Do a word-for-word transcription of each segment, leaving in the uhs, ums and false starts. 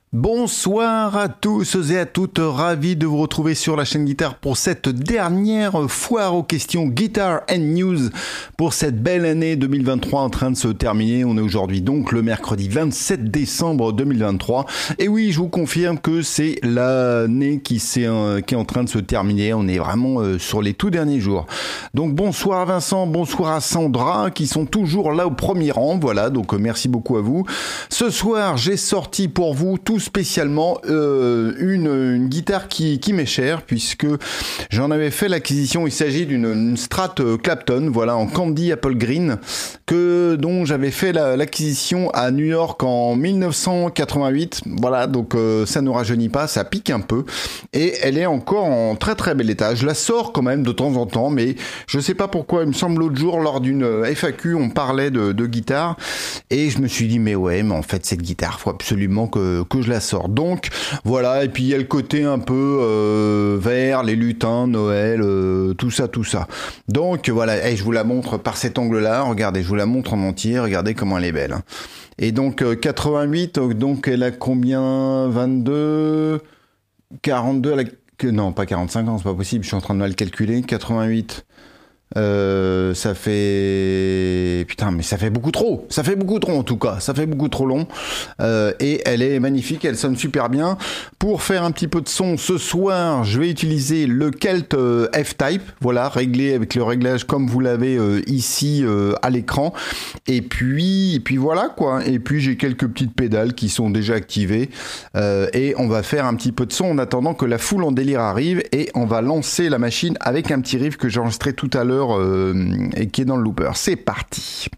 Bonsoir à tous et à toutes, ravi de vous retrouver sur la chaîne Guitare pour cette dernière foire aux questions Guitar and News pour cette belle année deux mille vingt-trois en train de se terminer. On est aujourd'hui donc le mercredi vingt-sept décembre deux mille vingt-trois et oui, je vous confirme que c'est l'année qui, euh, qui est en train de se terminer. On est vraiment euh, sur les tout derniers jours. Donc bonsoir à Vincent, bonsoir à Sandra qui sont toujours là au premier rang. Voilà, donc euh, merci beaucoup à vous. Ce soir, j'ai sorti pour vous tout spécialement euh, une, une guitare qui, qui m'est chère puisque j'en avais fait l'acquisition. Il s'agit d'une une Strat Clapton, voilà, en Candy Apple Green, que dont j'avais fait la, l'acquisition à New York en dix-neuf cent quatre-vingt-huit. Voilà, donc euh, ça ne rajeunit pas, ça pique un peu et elle est encore en très très bel état. Je la sors quand même de temps en temps, mais je sais pas pourquoi. Il me semble l'autre jour lors d'une F A Q, on parlait de, de guitare et je me suis dit mais ouais, mais en fait cette guitare, faut absolument que que je la sors. Donc voilà, et puis il y a le côté un peu euh, vert, les lutins, Noël, euh, tout ça, tout ça. Donc voilà, et je vous la montre par cet angle-là. Regardez, je vous la montre en entier. Regardez comment elle est belle. Et donc euh, quatre-vingt-huit, donc elle a combien? vingt-deux, quarante-deux, elle a... non pas quarante-cinq ans, c'est pas possible. Je suis en train de mal calculer. quatre-vingt-huit. Euh, ça fait putain mais ça fait beaucoup trop ça fait beaucoup trop en tout cas ça fait beaucoup trop long euh, et elle est magnifique, elle sonne super bien. Pour faire un petit peu de son ce soir, je vais utiliser le Kelt euh, F-Type, voilà, réglé avec le réglage comme vous l'avez euh, ici euh, à l'écran, et puis et puis voilà quoi, et puis j'ai quelques petites pédales qui sont déjà activées euh, et on va faire un petit peu de son en attendant que la foule en délire arrive, et on va lancer la machine avec un petit riff que j'ai enregistré tout à l'heure Euh, et qui est dans le looper. C'est parti.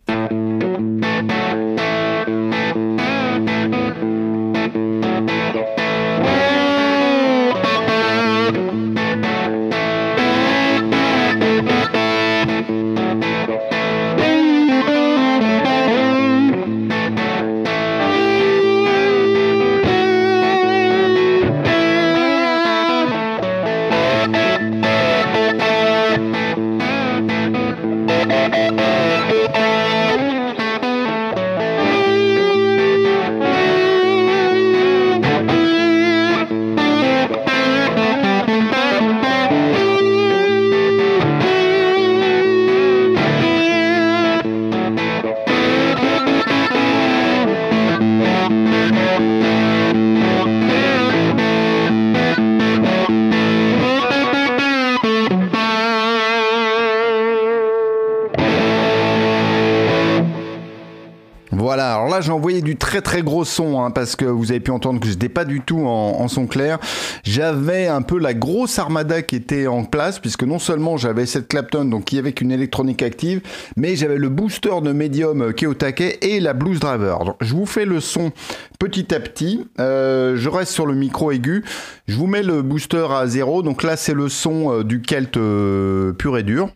Voilà, alors là j'ai envoyé du très très gros son hein, parce que vous avez pu entendre que j'étais pas du tout en, en son clair. J'avais un peu la grosse armada qui était en place, puisque non seulement j'avais cette Clapton donc qui avait une électronique active, mais j'avais le booster de Medium qui est au taquet et la Blues Driver. Donc, je vous fais le son petit à petit, euh, je reste sur le micro aigu, je vous mets le booster à zéro, donc là c'est le son euh, du Kelt euh, pur et dur.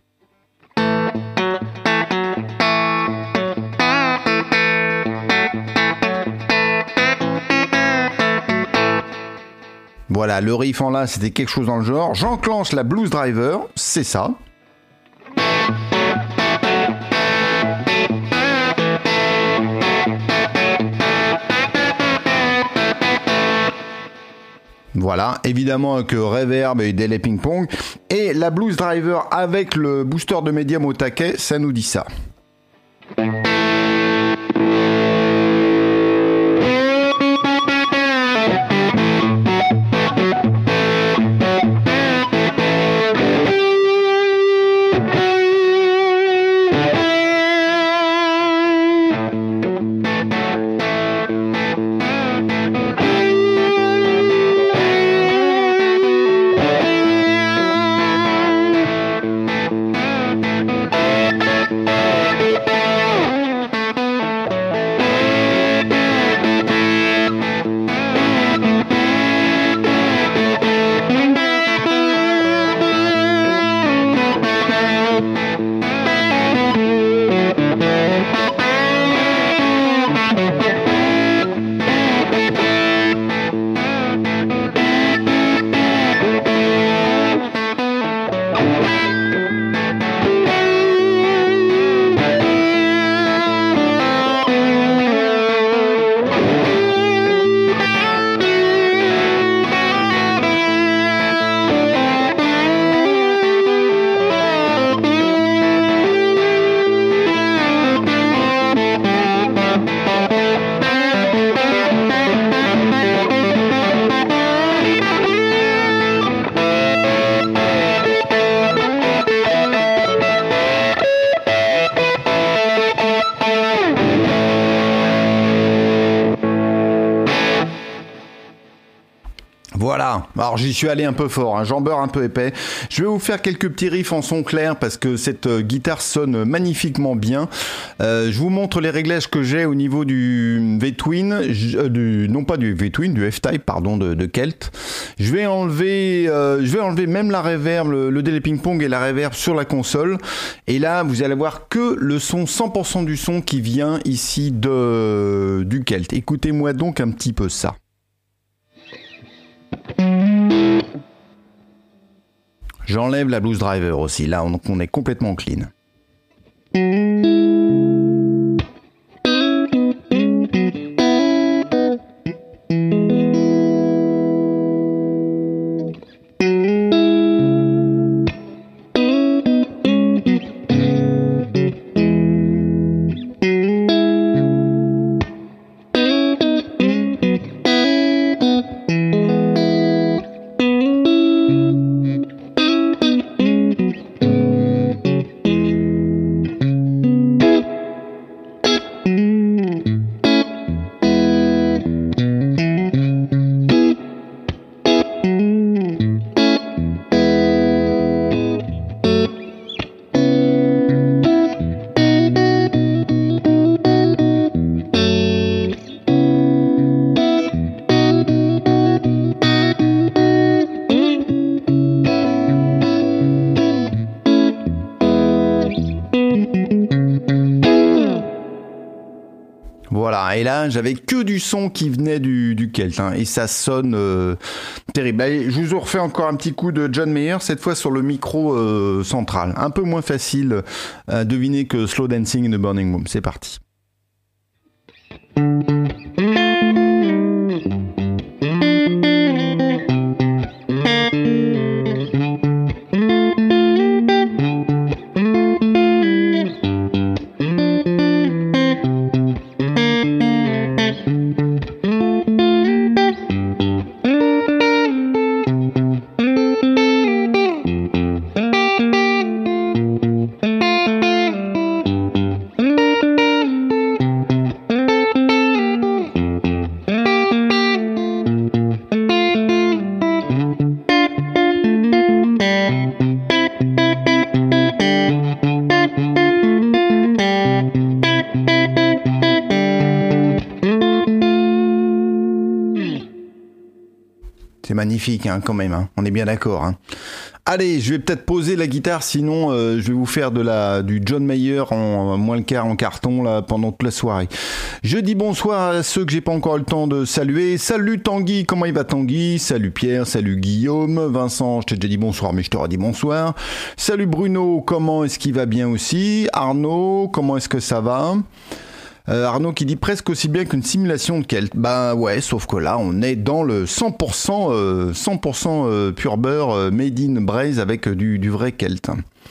Voilà, le riff en là, c'était quelque chose dans le genre. J'enclenche la Blues Driver, c'est ça. Voilà, évidemment avec reverb et délai ping-pong. Et la Blues Driver avec le booster de Medium au taquet, ça nous dit ça. Voilà, alors j'y suis allé un peu fort, hein. J'en beurre un peu épais. Je vais vous faire quelques petits riffs en son clair parce que cette euh, guitare sonne magnifiquement bien. Euh, je vous montre les réglages que j'ai au niveau du V-Twin, euh, du, non pas du V-Twin, du F-Type, pardon, de, de Kelt. Je vais enlever, euh, je vais enlever même la reverb, le, le délai ping-pong et la reverb sur la console. Et là, vous allez voir que le son, cent pour cent du son qui vient ici de, du Kelt. Écoutez-moi donc un petit peu ça. J'enlève la blues driver aussi, là on, on est complètement clean. Voilà, et là j'avais que du son qui venait du, du Kelt, hein, et ça sonne euh, terrible. Allez, je vous refais encore un petit coup de John Mayer, cette fois sur le micro euh, central. Un peu moins facile à deviner que Slow Dancing de Burning Room. C'est parti. C'est magnifique, hein, quand même, hein. On est bien d'accord, hein. Allez, je vais peut-être poser la guitare, sinon euh, je vais vous faire de la du John Mayer en moins le quart en carton là pendant toute la soirée. Je dis bonsoir à ceux que j'ai pas encore eu le temps de saluer. Salut Tanguy, comment il va Tanguy? Salut Pierre, salut Guillaume, Vincent, je t'ai déjà dit bonsoir mais je te redis bonsoir. Salut Bruno, comment est-ce qu'il va bien aussi? Arnaud, comment est-ce que ça va? Euh, Arnaud qui dit presque aussi bien qu'une simulation de Kelt. Bah ouais, sauf que là, on est dans le cent pour cent, euh, cent pour cent euh, pur beurre euh, made in Braise avec du, du vrai Kelt.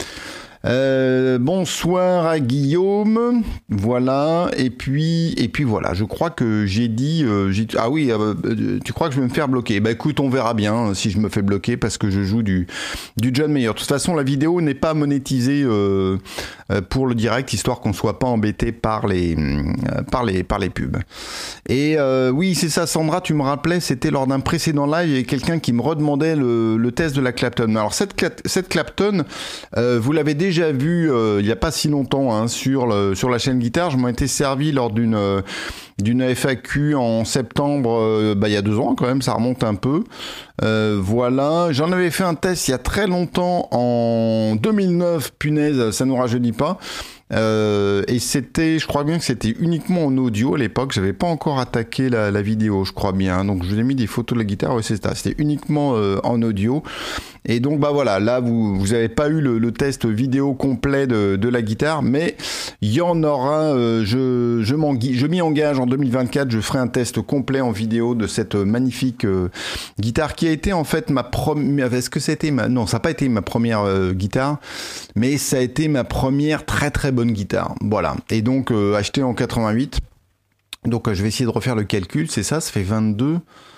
Euh, bonsoir à Guillaume, voilà, et puis et puis voilà, je crois que j'ai dit, euh, j'ai, ah oui, euh, tu crois que je vais me faire bloquer? Bah écoute, on verra bien hein, si je me fais bloquer parce que je joue du du John Mayer. De toute façon, la vidéo n'est pas monétisée euh, pour le direct, histoire qu'on soit pas embêté par les euh, par les par les pubs. Et euh, oui, c'est ça, Sandra, tu me rappelais, c'était lors d'un précédent live, il y avait quelqu'un qui me redemandait le, le test de la Clapton. Alors cette cette Clapton, euh, vous l'avez déjà déjà vu euh, il n'y a pas si longtemps hein, sur, le, sur la chaîne guitare. Je m'en étais servi lors d'une euh, d'une F A Q en septembre, euh, bah, il y a deux ans quand même, ça remonte un peu. Euh, voilà, j'en avais fait un test il y a très longtemps en deux mille neuf, punaise, ça nous rajeunit pas. Euh, et c'était, je crois bien que c'était uniquement en audio à l'époque, j'avais pas encore attaqué la, la vidéo, je crois bien, donc je vous ai mis des photos de la guitare, ouais, c'est ça, c'était uniquement euh, en audio. Et donc bah voilà, là vous vous avez pas eu le, le test vidéo complet de, de la guitare, mais il y en aura. Euh, je je m'en je m'y engage en deux mille vingt-quatre, je ferai un test complet en vidéo de cette magnifique euh, guitare qui a été en fait ma première. Est-ce que c'était ma non, ça n'a pas été ma première euh, guitare, mais ça a été ma première très très bonne guitare. Voilà. Et donc euh, acheté en quatre-vingt-huit. Donc euh, je vais essayer de refaire le calcul. C'est ça, ça fait vingt-deux.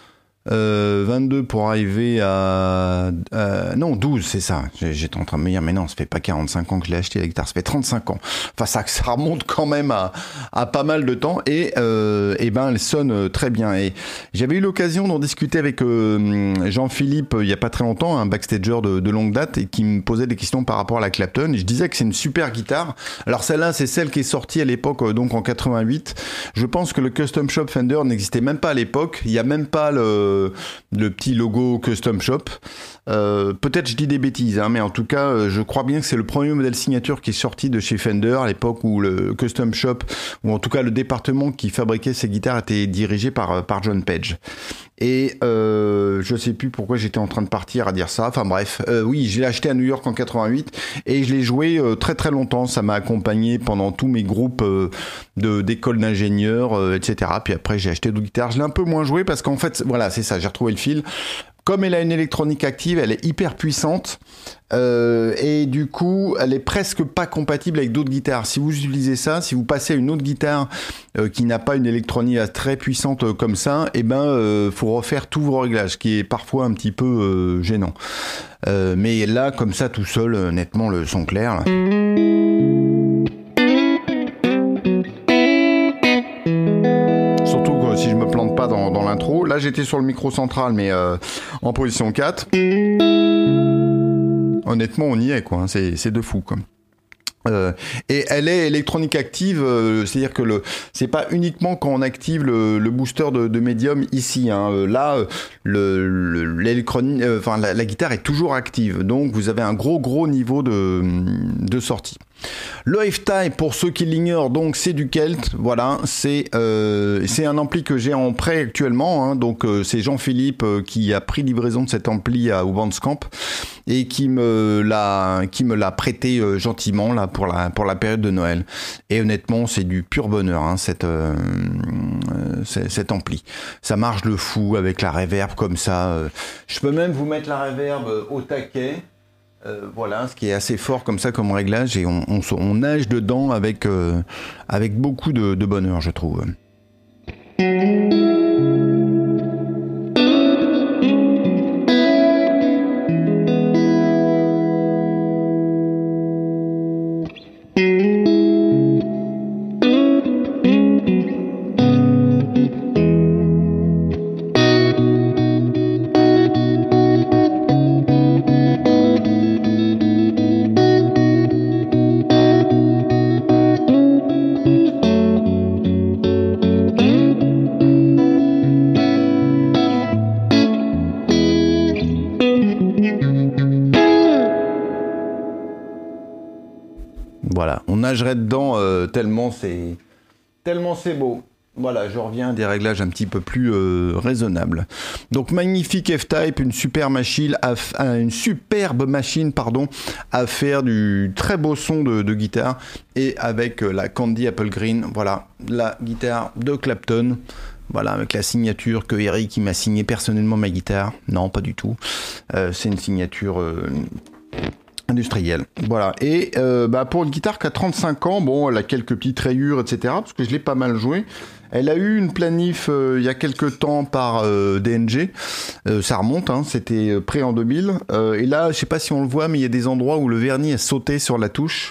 Euh, vingt-deux pour arriver à... Euh, non, douze, c'est ça. J'étais en train de me dire, mais non, ça fait pas quarante-cinq ans que je l'ai acheté la guitare, ça fait trente-cinq ans. Enfin, ça, ça remonte quand même à, à pas mal de temps. Et, euh, et ben, elle sonne très bien. Et j'avais eu l'occasion d'en discuter avec euh, Jean-Philippe il y a pas très longtemps, un backstager de, de longue date, et qui me posait des questions par rapport à la Clapton. Et je disais que c'est une super guitare. Alors celle-là, c'est celle qui est sortie à l'époque, donc en quatre-vingt-huit. Je pense que le Custom Shop Fender n'existait même pas à l'époque. Il y a même pas le le petit logo Custom Shop. Euh, peut-être je dis des bêtises, hein, mais en tout cas, euh, je crois bien que c'est le premier modèle signature qui est sorti de chez Fender à l'époque où le Custom Shop, ou en tout cas le département qui fabriquait ces guitares, était dirigé par, par John Page. Et euh, je sais plus pourquoi j'étais en train de partir à dire ça. Enfin bref, euh, oui, je l'ai acheté à New York en quatre-vingt-huit et je l'ai joué euh, très très longtemps. Ça m'a accompagné pendant tous mes groupes euh, de d'école d'ingénieurs, euh, et cetera. Puis après, j'ai acheté d'autres guitares. Je l'ai un peu moins joué parce qu'en fait, voilà, c'est ça. J'ai retrouvé le fil. Comme elle a une électronique active, elle est hyper puissante euh, et du coup, elle est presque pas compatible avec d'autres guitares. Si vous utilisez ça, si vous passez à une autre guitare euh, qui n'a pas une électronique très puissante euh, comme ça, eh ben, euh, faut refaire tous vos réglages, ce qui est parfois un petit peu euh, gênant. Euh, mais là, comme ça, tout seul, euh, nettement, le son clair. Là. Si je me plante pas dans, dans l'intro. Là, j'étais sur le micro central, mais euh, en position quatre. Honnêtement, on y est, quoi. C'est, c'est de fou, quoi. Euh, et elle est électronique active, euh, c'est-à-dire que le, c'est pas uniquement quand on active le, le booster de, de médium ici. Hein. Euh, là, le, le, l'électronique, euh, enfin la, la guitare est toujours active, donc vous avez un gros gros niveau de, de sortie. Le F-Type, pour ceux qui l'ignorent, donc c'est du Kelt, voilà, c'est euh, c'est un ampli que j'ai en prêt actuellement, hein, donc euh, c'est Jean-Philippe euh, qui a pris livraison de cet ampli à, au Bandcamp et qui me l'a qui me l'a prêté euh, gentiment là pour la pour la période de Noël. Et honnêtement, c'est du pur bonheur, hein, cette euh, euh, cet ampli. Ça marche de fou avec la reverb comme ça. Euh. Je peux même vous mettre la reverb au taquet. Euh, voilà, ce qui est assez fort comme ça comme réglage, et on, on, on nage dedans avec, euh, avec beaucoup de, de bonheur, je trouve. Voilà, on nagerait dedans euh, tellement c'est tellement c'est beau. Voilà, je reviens à des réglages un petit peu plus euh, raisonnables. Donc magnifique F-Type, une super machine, à f... une superbe machine pardon, à faire du très beau son de, de guitare, et avec euh, la Candy Apple Green, voilà, la guitare de Clapton. Voilà, avec la signature que Eric il m'a signé personnellement ma guitare. Non, pas du tout. Euh, c'est une signature euh, industrielle. Voilà. Et euh, bah, pour une guitare qui a trente-cinq ans, bon, elle a quelques petites rayures, et cetera. Parce que je l'ai pas mal joué. Elle a eu une planif euh, il y a quelques temps par euh, D N G. Euh, ça remonte, hein, c'était près en deux mille. Euh, et là, je sais pas si on le voit, mais il y a des endroits où le vernis a sauté sur la touche.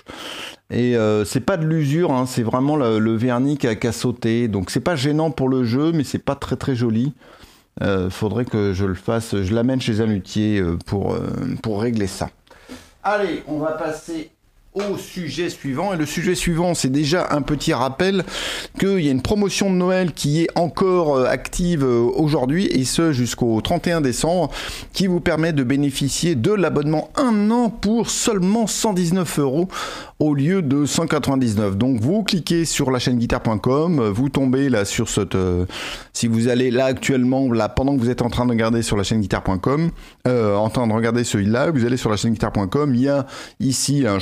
Et euh, c'est pas de l'usure, hein, c'est vraiment le, le vernis qui a, qui a sauté. Donc c'est pas gênant pour le jeu, mais c'est pas très très joli. Euh, faudrait que je le fasse, je l'amène chez un luthier euh, pour, euh, pour régler ça. Allez, on va passer au sujet suivant. Et le sujet suivant, c'est déjà un petit rappel qu'il y a une promotion de Noël qui est encore active aujourd'hui, et ce jusqu'au trente et un décembre, qui vous permet de bénéficier de l'abonnement un an pour seulement cent dix-neuf euros au lieu de cent quatre-vingt-dix-neuf. Donc vous cliquez sur la chaîne guitare point com, vous tombez là sur cette... Euh, si vous allez là actuellement, là pendant que vous êtes en train de regarder sur la chaîne guitare point com, euh, en train de regarder celui-là, vous allez sur la chaîne guitare point com, il y a ici, hein, je pense que je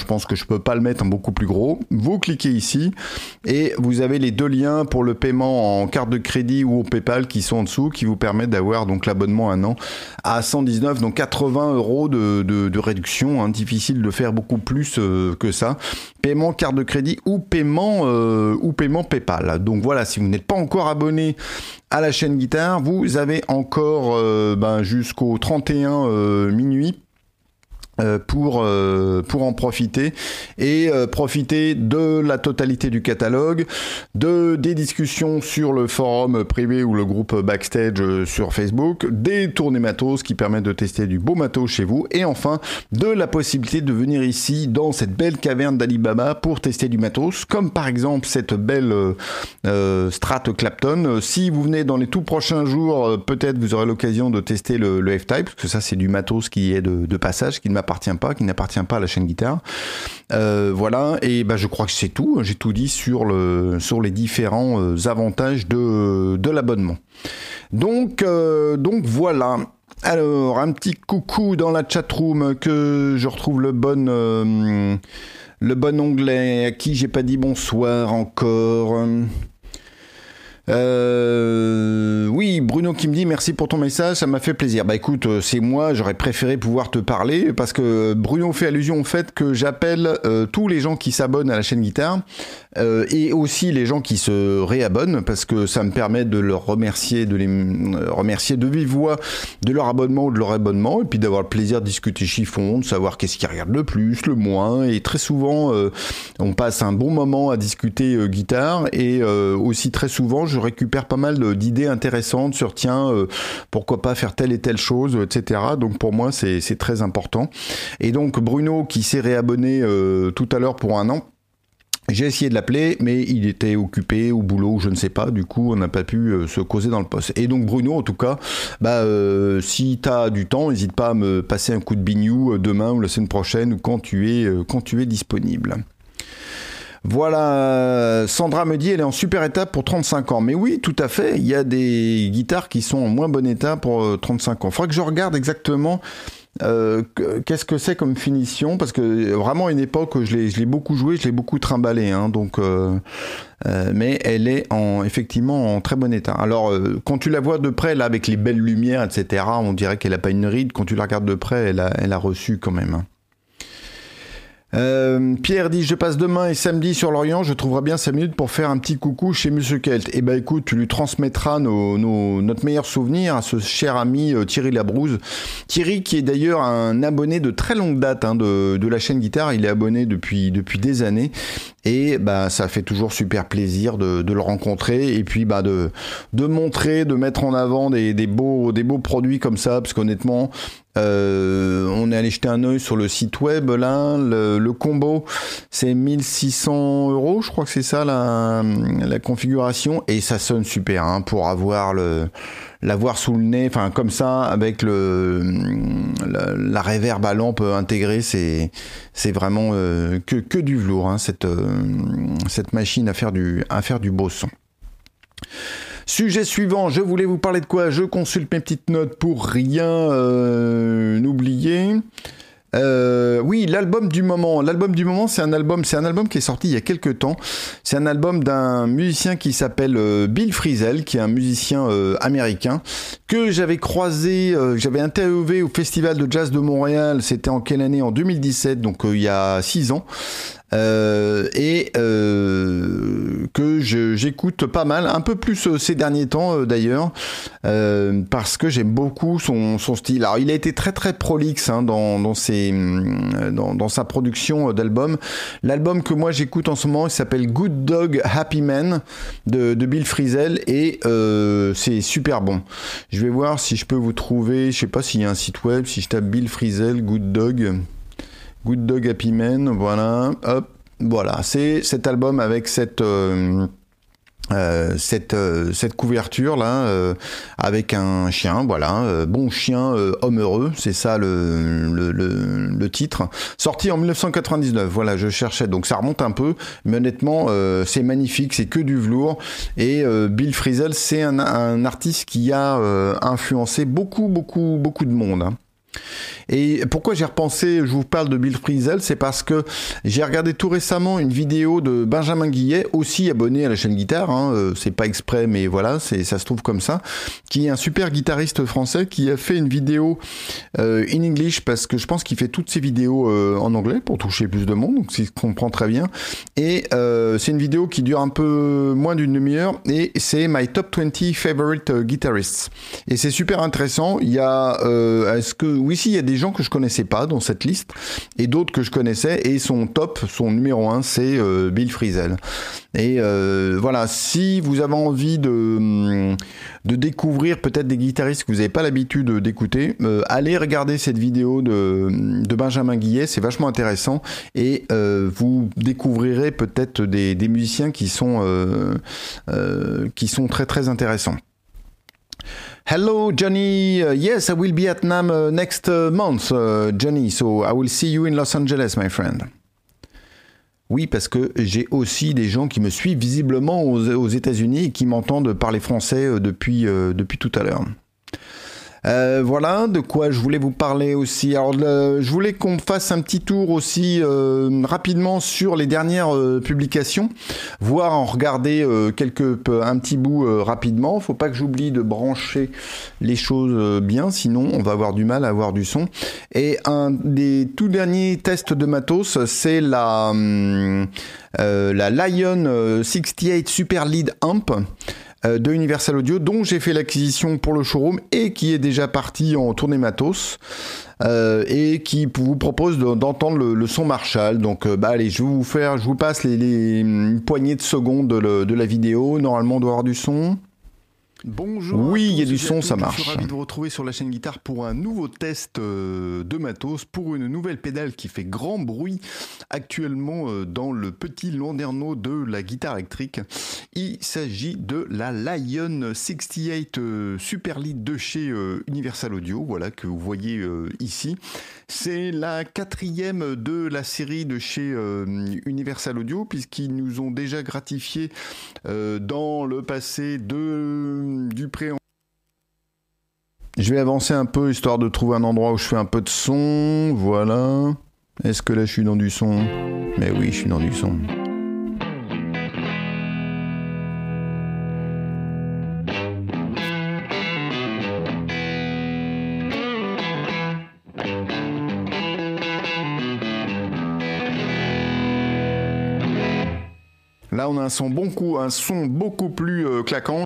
je peux pas le mettre en beaucoup plus gros. Vous cliquez ici et vous avez les deux liens pour le paiement en carte de crédit ou au PayPal qui sont en dessous, qui vous permettent d'avoir donc l'abonnement un an à cent dix-neuf, donc quatre-vingts euros de, de, de réduction. Hein, difficile de faire beaucoup plus euh, que ça. Paiement carte de crédit ou paiement euh, ou paiement PayPal. Donc voilà, si vous n'êtes pas encore abonné à la chaîne Guitare, vous avez encore euh, ben, jusqu'au trente et un euh, minuit Euh, pour euh, pour en profiter et euh, profiter de la totalité du catalogue, de des discussions sur le forum privé ou le groupe backstage euh, sur Facebook, des tournées matos qui permettent de tester du beau matos chez vous, et enfin de la possibilité de venir ici dans cette belle caverne d'Alibaba pour tester du matos, comme par exemple cette belle euh, euh, Strat Clapton. Si vous venez dans les tout prochains jours, euh, peut-être vous aurez l'occasion de tester le, le F-Type, parce que ça c'est du matos qui est de, de passage, qui ne m'appartient pas, qui n'appartient pas à la chaîne Guitare. Euh, voilà, et ben je crois que c'est tout. J'ai tout dit sur le sur les différents euh, avantages de de l'abonnement. Donc euh, donc voilà. Alors un petit coucou dans la chatroom, que je retrouve le bon euh, le bon onglet, à qui j'ai pas dit bonsoir encore. Euh, oui, Bruno qui me dit merci pour ton message, ça m'a fait plaisir. Bah écoute, c'est moi, j'aurais préféré pouvoir te parler, parce que Bruno fait allusion au fait que j'appelle euh, tous les gens qui s'abonnent à la chaîne Guitare euh, et aussi les gens qui se réabonnent, parce que ça me permet de leur remercier, de les euh, remercier de vive voix de leur abonnement ou de leur abonnement, et puis d'avoir le plaisir de discuter chiffon, de savoir qu'est-ce qu'ils regardent le plus, le moins, et très souvent euh, on passe un bon moment à discuter euh, guitare, et euh, aussi très souvent je récupère pas mal d'idées intéressantes sur tiens, euh, pourquoi pas faire telle et telle chose, et cetera. Donc pour moi c'est c'est très important. Et donc Bruno qui s'est réabonné euh, tout à l'heure pour un an, j'ai essayé de l'appeler, mais il était occupé au boulot, je ne sais pas, du coup on n'a pas pu euh, se causer dans le poste. Et donc Bruno, en tout cas, bah, euh, si tu as du temps, n'hésite pas à me passer un coup de bignou euh, demain ou la semaine prochaine, ou quand tu es, euh, quand tu es disponible. Voilà, Sandra me dit elle est en super état pour trente-cinq ans. Mais oui, tout à fait, il y a des guitares qui sont en moins bon état pour trente-cinq ans. Faudrait que je regarde exactement euh, qu'est-ce que c'est comme finition, parce que vraiment à une époque je l'ai, je l'ai beaucoup joué, je l'ai beaucoup trimballé, hein, donc euh, euh, mais elle est en, effectivement en très bon état. Alors euh, quand tu la vois de près là avec les belles lumières, et cetera, on dirait qu'elle a pas une ride. Quand tu la regardes de près, elle a, elle a reçu quand même, hein. Euh, Pierre dit je passe demain et samedi sur Lorient, je trouverai bien cinq minutes pour faire un petit coucou chez Monsieur Kelt. Et eh ben écoute, tu lui transmettras nos, nos, notre meilleur souvenir à ce cher ami euh, Thierry Labrouze. Thierry qui est d'ailleurs un abonné de très longue date, hein, de, de la chaîne Guitare, il est abonné depuis, depuis des années. Et bah ça fait toujours super plaisir de, de le rencontrer, et puis bah de, de montrer, de mettre en avant des, des, beaux, des beaux produits comme ça, parce qu'honnêtement Euh, on est allé jeter un œil sur le site web là, le, le combo c'est mille six cents euros, je crois que c'est ça la, la configuration, et ça sonne super, hein, pour avoir le l'avoir sous le nez, enfin comme ça avec le la, la reverb à lampe intégrée, c'est c'est vraiment euh, que que du velours, hein, cette euh, cette machine à faire du à faire du beau son. Sujet suivant, je voulais vous parler de quoi ? Je consulte mes petites notes pour rien euh, n'oublier. Euh, oui, l'album du moment. L'album du moment, c'est un album, c'est un album qui est sorti il y a quelques temps. C'est un album d'un musicien qui s'appelle euh, Bill Frisell, qui est un musicien euh, américain que j'avais croisé, euh, j'avais interviewé au Festival de Jazz de Montréal. C'était en quelle année ? En deux mille dix-sept, donc euh, il y a six ans. Euh, et euh, que je, j'écoute pas mal, un peu plus euh, ces derniers temps euh, d'ailleurs, euh, parce que j'aime beaucoup son, son style. Alors il a été très très prolixe, hein, dans, dans, ses, dans, dans sa production d'albums. L'album que moi j'écoute en ce moment, il s'appelle Good Dog Happy Man de, de Bill Frisell, et euh, c'est super bon. Je vais voir si je peux vous trouver, je sais pas s'il y a un site web, si je tape Bill Frisell Good Dog Good Dog Happy Man, voilà, hop, voilà, c'est cet album avec cette euh, euh, cette euh, cette couverture là, euh, avec un chien, voilà, euh, bon chien, euh, homme heureux, c'est ça le, le le le titre, sorti en dix-neuf cent quatre-vingt-dix-neuf. Voilà, je cherchais, donc ça remonte un peu, mais honnêtement, euh, c'est magnifique, c'est que du velours, et euh, Bill Frisell, c'est un un artiste qui a euh, influencé beaucoup beaucoup beaucoup de monde, hein. Et pourquoi j'ai repensé, je vous parle de Bill Frisell, c'est parce que j'ai regardé tout récemment une vidéo de Benjamin Guillet, aussi abonné à la chaîne Guitare, hein, euh, c'est pas exprès mais voilà, c'est, ça se trouve comme ça, qui est un super guitariste français qui a fait une vidéo euh, in English, parce que je pense qu'il fait toutes ses vidéos euh, en anglais pour toucher plus de monde, donc il se comprend très bien, et euh, c'est une vidéo qui dure un peu moins d'une demi-heure, et c'est My Top vingt Favorite Guitarists, et c'est super intéressant. Il y a, euh, est-ce que, oui si, il y a des gens que je connaissais pas dans cette liste et d'autres que je connaissais, et son top, son numéro un, c'est euh, Bill Frisell. Et euh, voilà, si vous avez envie de, de découvrir peut-être des guitaristes que vous n'avez pas l'habitude d'écouter, euh, allez regarder cette vidéo de, de Benjamin Guillet, c'est vachement intéressant, et euh, vous découvrirez peut-être des, des musiciens qui sont, euh, euh, qui sont très très intéressants. Hello, Johnny. Uh, yes, I will be at NAMM uh, next uh, month, uh, Johnny. So I will see you in Los Angeles, my friend. Oui, parce que j'ai aussi des gens qui me suivent visiblement aux, aux États-Unis et qui m'entendent parler français euh, depuis, euh, depuis tout à l'heure. Euh, voilà de quoi je voulais vous parler aussi. Alors le, je voulais qu'on fasse un petit tour aussi euh, rapidement sur les dernières euh, publications, voire en regarder euh, quelques un petit bout euh, rapidement. Faut pas que j'oublie de brancher les choses euh, bien, sinon on va avoir du mal à avoir du son. Et un des tout derniers tests de matos, c'est la euh, la Lion euh, soixante-dix-huit Super Lead Amp de Universal Audio, dont j'ai fait l'acquisition pour le showroom et qui est déjà parti en tournée matos, euh, et qui vous propose de, d'entendre le, le son Marshall. Donc euh, bah allez, je vais vous faire, je vous passe les, les une poignée de secondes de, le, de la vidéo. Normalement on doit avoir du son. Bonjour. Oui, il y a du son, ça marche. Je suis ravi de vous retrouver sur la chaîne Guitare pour un nouveau test euh, de matos, pour une nouvelle pédale qui fait grand bruit actuellement euh, dans le petit landerneau de la guitare électrique. Il s'agit de la Lion soixante-dix-huit euh, Super Lead de chez euh, Universal Audio, voilà, que vous voyez euh, ici. C'est la quatrième de la série de chez euh, Universal Audio, puisqu'ils nous ont déjà gratifié euh, dans le passé de du pré. Je vais avancer un peu histoire de trouver un endroit où je fais un peu de son. Voilà. Est-ce que là je suis dans du son? Mais oui, je suis dans du son. Là, on a un son bon coup, un son beaucoup plus euh, claquant.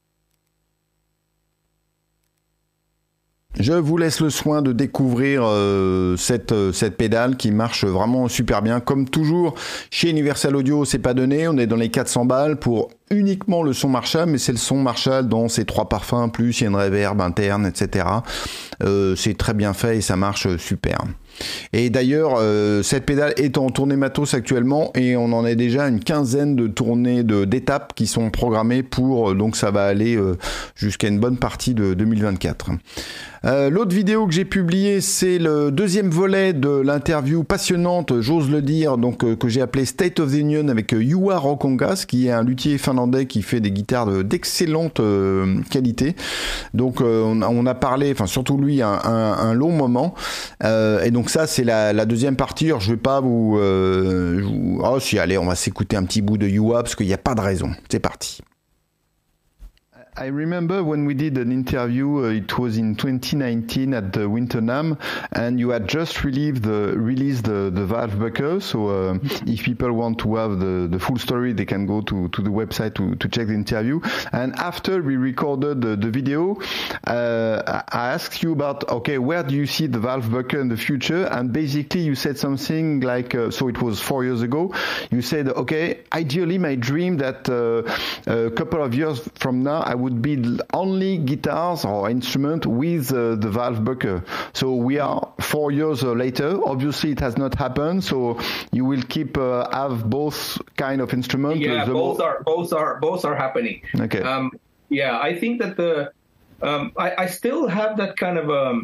Je vous laisse le soin de découvrir euh, cette, euh, cette pédale qui marche vraiment super bien. Comme toujours, chez Universal Audio, c'est pas donné. On est dans les quatre cents balles pour uniquement le son Marshall, mais c'est le son Marshall dans ses trois parfums, plus il y a une reverb interne, et cetera. Euh, c'est très bien fait et ça marche super. Et d'ailleurs, euh, cette pédale est en tournée matos actuellement et on en a déjà une quinzaine de tournées de, d'étapes qui sont programmées pour, donc ça va aller euh, jusqu'à une bonne partie de deux mille vingt-quatre. Euh, l'autre vidéo que j'ai publiée, c'est le deuxième volet de l'interview passionnante, j'ose le dire, donc euh, que j'ai appelé State of the Union avec euh, Juha Rokongas, qui est un luthier finlandais qui fait des guitares de, d'excellente euh, qualité. Donc euh, on, on a parlé, enfin surtout lui, un, un, un long moment. Euh, et donc ça, c'est la, la deuxième partie. Alors, je vais pas vous, euh, vous... Oh si, allez, on va s'écouter un petit bout de Juha parce qu'il n'y a pas de raison. C'est parti. I remember when we did an interview, uh, it was in twenty nineteen at the Winter NAMM, and you had just released the, released the, the valve bucker. So uh, if people want to have the, the full story, they can go to, to the website to, to check the interview. And after we recorded the, the video, uh, I asked you about, okay, where do you see the valve bucker in the future? And basically you said something like, uh, so it was four years ago, you said, okay, ideally my dream that uh, a couple of years from now, I would be only guitars or instrument with uh, the valve bucker. So we are four years uh, later. Obviously, it has not happened. So you will keep uh, have both kind of instruments. Yeah, both mo- are both are both are happening. Okay. Um, yeah, I think that the um, I, I still have that kind of um.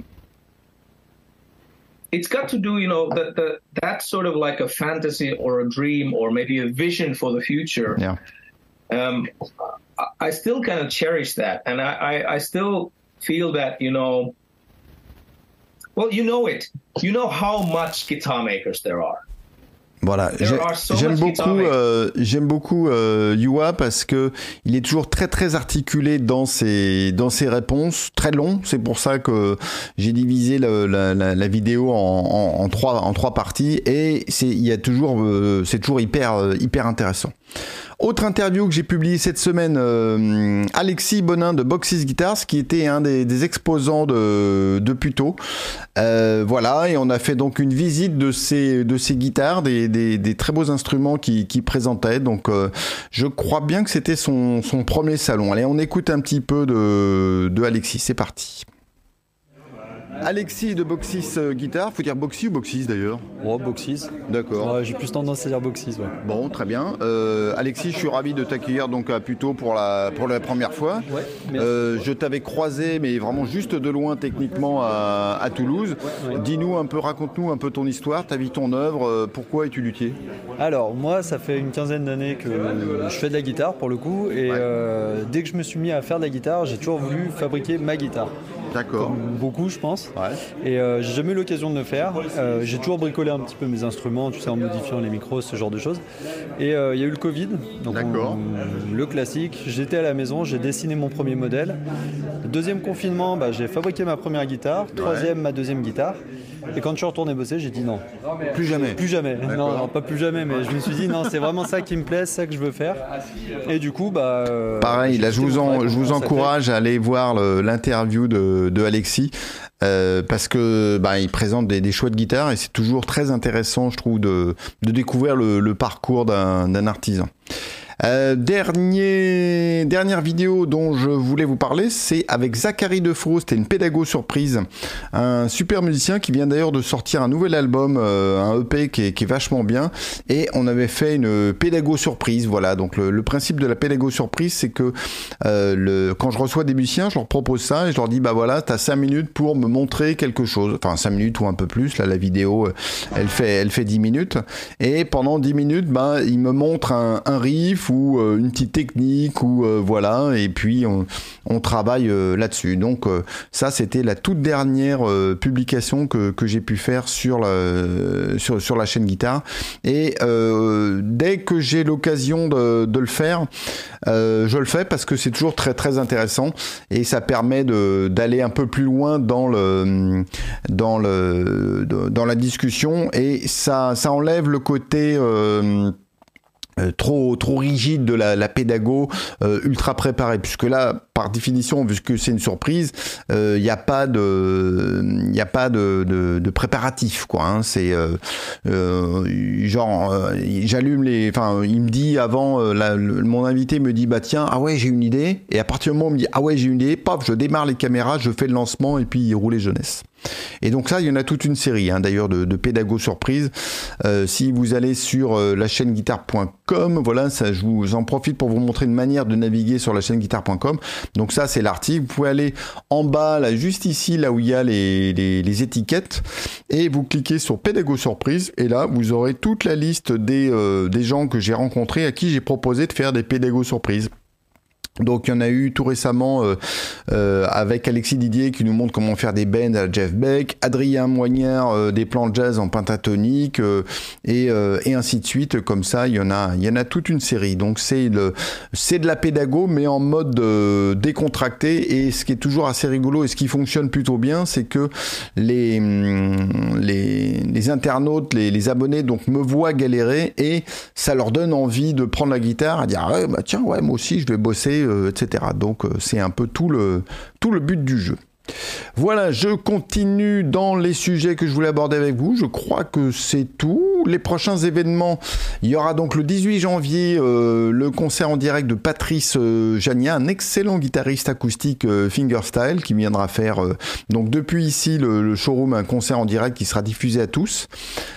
It's got to do, you know, that the that's sort of like a fantasy or a dream or maybe a vision for the future. Yeah. Um, I still kind of cherish that, and I, I, I still feel that, you know, Well, you know it. You know how much guitar makers there are. Voilà, j'aime beaucoup, euh, j'aime beaucoup euh, Yua parce que il est toujours très très articulé dans ses dans ses réponses, très long. C'est pour ça que j'ai divisé le, la, la, la vidéo en, en, en trois en trois parties et c'est il y a toujours euh, c'est toujours hyper euh, hyper intéressant. Autre interview que j'ai publiée cette semaine, euh, Alexis Bonin de Boxys Guitars, qui était un des, des exposants de, de Puto. Euh, voilà, et on a fait donc une visite de ces, de ces guitares, des, des, des très beaux instruments qu'il qui présentait. Donc, euh, je crois bien que c'était son, son premier salon. Allez, on écoute un petit peu de, de Alexis. C'est parti. Alexis de Boxys Guitars, faut dire Boxy ou Boxys d'ailleurs? Oh, Boxys. D'accord. Ouais, j'ai plus tendance à dire Boxys, ouais. Bon, très bien. Euh, Alexis, je suis ravi de t'accueillir donc à Puto pour la, pour la première fois. Ouais, euh, je t'avais croisé, mais vraiment juste de loin techniquement à, à Toulouse. Ouais, ouais. Dis-nous un peu, raconte-nous un peu ton histoire, ta vie, ton œuvre. Pourquoi es-tu luthier? Alors, moi, ça fait une quinzaine d'années que je fais de la guitare pour le coup. Et ouais. euh, dès que je me suis mis à faire de la guitare, j'ai toujours voulu fabriquer ma guitare. D'accord. Comme beaucoup, je pense. Ouais. Et euh, j'ai jamais eu l'occasion de le faire. Euh, j'ai toujours bricolé un petit peu mes instruments, tu sais, en modifiant les micros, ce genre de choses. Et il euh, y a eu le Covid, donc D'accord. On, le classique. J'étais à la maison, j'ai dessiné mon premier modèle. Deuxième confinement, bah, j'ai fabriqué ma première guitare. Troisième, ouais. ma deuxième guitare. Et quand je suis retourné bosser, j'ai dit non. Plus jamais. Plus jamais. Non, non, pas plus jamais. Mais je me suis dit non, c'est vraiment ça qui me plaît, c'est ça que je veux faire. Et du coup, bah. Euh, Pareil, là, je vous, en, je vous encourage à aller voir le, l'interview de, de Alexis. Euh, parce que bah, il présente des, des chouettes guitares et c'est toujours très intéressant, je trouve, de, de découvrir le, le parcours d'un, d'un artisan. Euh, dernier, dernière vidéo dont je voulais vous parler, c'est avec Zachary Defaux. C'était une pédago surprise, un super musicien qui vient d'ailleurs de sortir un nouvel album, euh, un E P qui est, qui est vachement bien, et on avait fait une pédago surprise. Voilà, donc le, le principe de la pédago surprise, c'est que euh, le, quand je reçois des musiciens, je leur propose ça et je leur dis bah voilà, t'as cinq minutes pour me montrer quelque chose, enfin cinq minutes ou un peu plus. Là, la vidéo, elle fait, elle fait dix minutes, et pendant dix minutes, bah ils me montrent un, un riff ou euh, une petite technique ou euh, voilà, et puis on, on travaille euh, là-dessus. Donc euh, ça, c'était la toute dernière euh, publication que, que j'ai pu faire sur la, sur, sur la chaîne Guitare, et euh, dès que j'ai l'occasion de, de le faire, euh, je le fais parce que c'est toujours très très intéressant et ça permet de, d'aller un peu plus loin dans le, dans le, dans la discussion, et ça, ça enlève le côté euh, Euh, trop trop rigide de la, la pédago, euh, ultra préparée, puisque là, par définition, vu que c'est une surprise, il euh, n'y a pas de il y a pas de, de, de préparatif, quoi, hein. C'est euh, euh, genre euh, j'allume les, enfin il me dit avant, euh, la, le, mon invité me dit bah tiens, ah ouais, j'ai une idée, et à partir du moment où il me dit ah ouais, j'ai une idée, paf, je démarre les caméras, je fais le lancement et puis rouler jeunesse. Et donc ça, il y en a toute une série, hein, d'ailleurs, de, de pédago surprises. Euh, si vous allez sur euh, la chaîne guitare point com, voilà, ça, je vous en profite pour vous montrer une manière de naviguer sur la chaîne guitare point com. Donc ça, c'est l'article. Vous pouvez aller en bas, là, juste ici, là où il y a les, les, les étiquettes, et vous cliquez sur pédago surprise, et là, vous aurez toute la liste des, euh, des gens que j'ai rencontrés à qui j'ai proposé de faire des pédago surprises. Donc il y en a eu tout récemment euh, euh, avec Alexis Didier qui nous montre comment faire des bends à Jeff Beck, Adrien Moignard euh, des plans de jazz en pentatonique, euh, et, euh, et ainsi de suite. Comme ça, il y en a, il y en a toute une série. Donc c'est le, c'est de la pédago, mais en mode euh, décontracté. Et ce qui est toujours assez rigolo et ce qui fonctionne plutôt bien, c'est que les les, les internautes, les, les abonnés, donc me voient galérer et ça leur donne envie de prendre la guitare, à dire ah ouais, bah tiens ouais, moi aussi je vais bosser. Euh, et cetera. Donc euh, c'est un peu tout le, tout le but du jeu. Voilà, je continue dans les sujets que je voulais aborder avec vous. Je crois que c'est tout. Les prochains événements, il y aura donc le dix-huit janvier euh, le concert en direct de Patrice euh, Jania, un excellent guitariste acoustique euh, fingerstyle qui viendra faire euh, donc depuis ici le, le showroom, un concert en direct qui sera diffusé à tous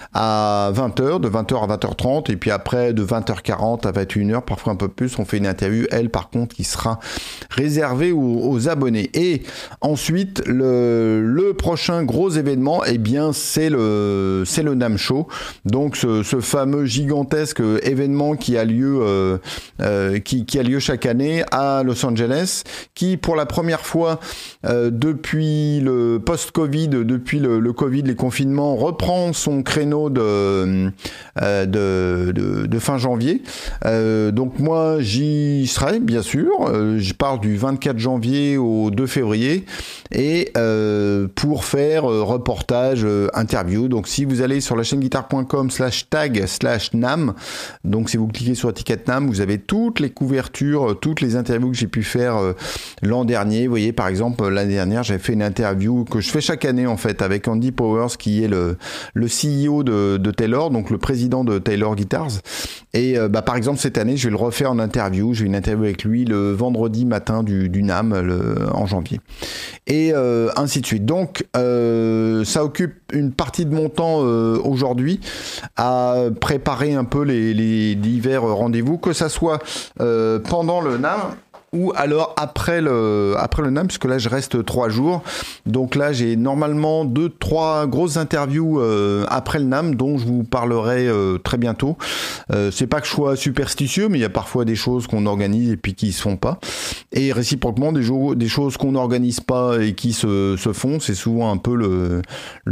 à vingt heures, de vingt heures à vingt heures trente, et puis après de vingt heures quarante à vingt et une heures, parfois un peu plus, on fait une interview, elle par contre, qui sera réservée aux, aux abonnés. Et ensuite, le, le prochain gros événement, eh bien, c'est le, c'est le NAMM Show. Donc ce, ce fameux gigantesque événement qui a lieu, euh, euh, qui, qui a lieu chaque année à Los Angeles, qui pour la première fois euh, depuis le post-Covid, depuis le, le Covid, les confinements, reprend son créneau de, euh, de, de, de fin janvier. Euh, donc moi j'y serai bien sûr. Euh, je pars du vingt-quatre janvier au deux février et euh, pour faire euh, reportage, euh, interview. Donc si vous allez sur la chaîne guitare point com slash tag slash nam, donc si vous cliquez sur l'étiquette nam, vous avez toutes les couvertures, toutes les interviews que j'ai pu faire euh, l'an dernier. Vous voyez par exemple l'année dernière j'avais fait une interview que je fais chaque année en fait avec Andy Powers qui est le, le C E O de, de Taylor, donc le président de Taylor Guitars. Et euh, bah, par exemple cette année je vais le refaire en interview. J'ai une interview avec lui le vendredi matin du, du NAMM le, en janvier. Et euh, ainsi de suite. Donc euh, ça occupe une partie de mon temps euh, aujourd'hui à préparer un peu les, les divers rendez-vous, que ça soit euh, pendant le NAMM ou alors après le après le NAMM, puisque là je reste trois jours. Donc là j'ai normalement deux trois grosses interviews euh, après le NAMM dont je vous parlerai euh, très bientôt. Euh, c'est pas que je sois superstitieux, mais il y a parfois des choses qu'on organise et puis qui se font pas. Et réciproquement des, jo- des choses qu'on n'organise pas et qui se, se font, c'est souvent un peu le,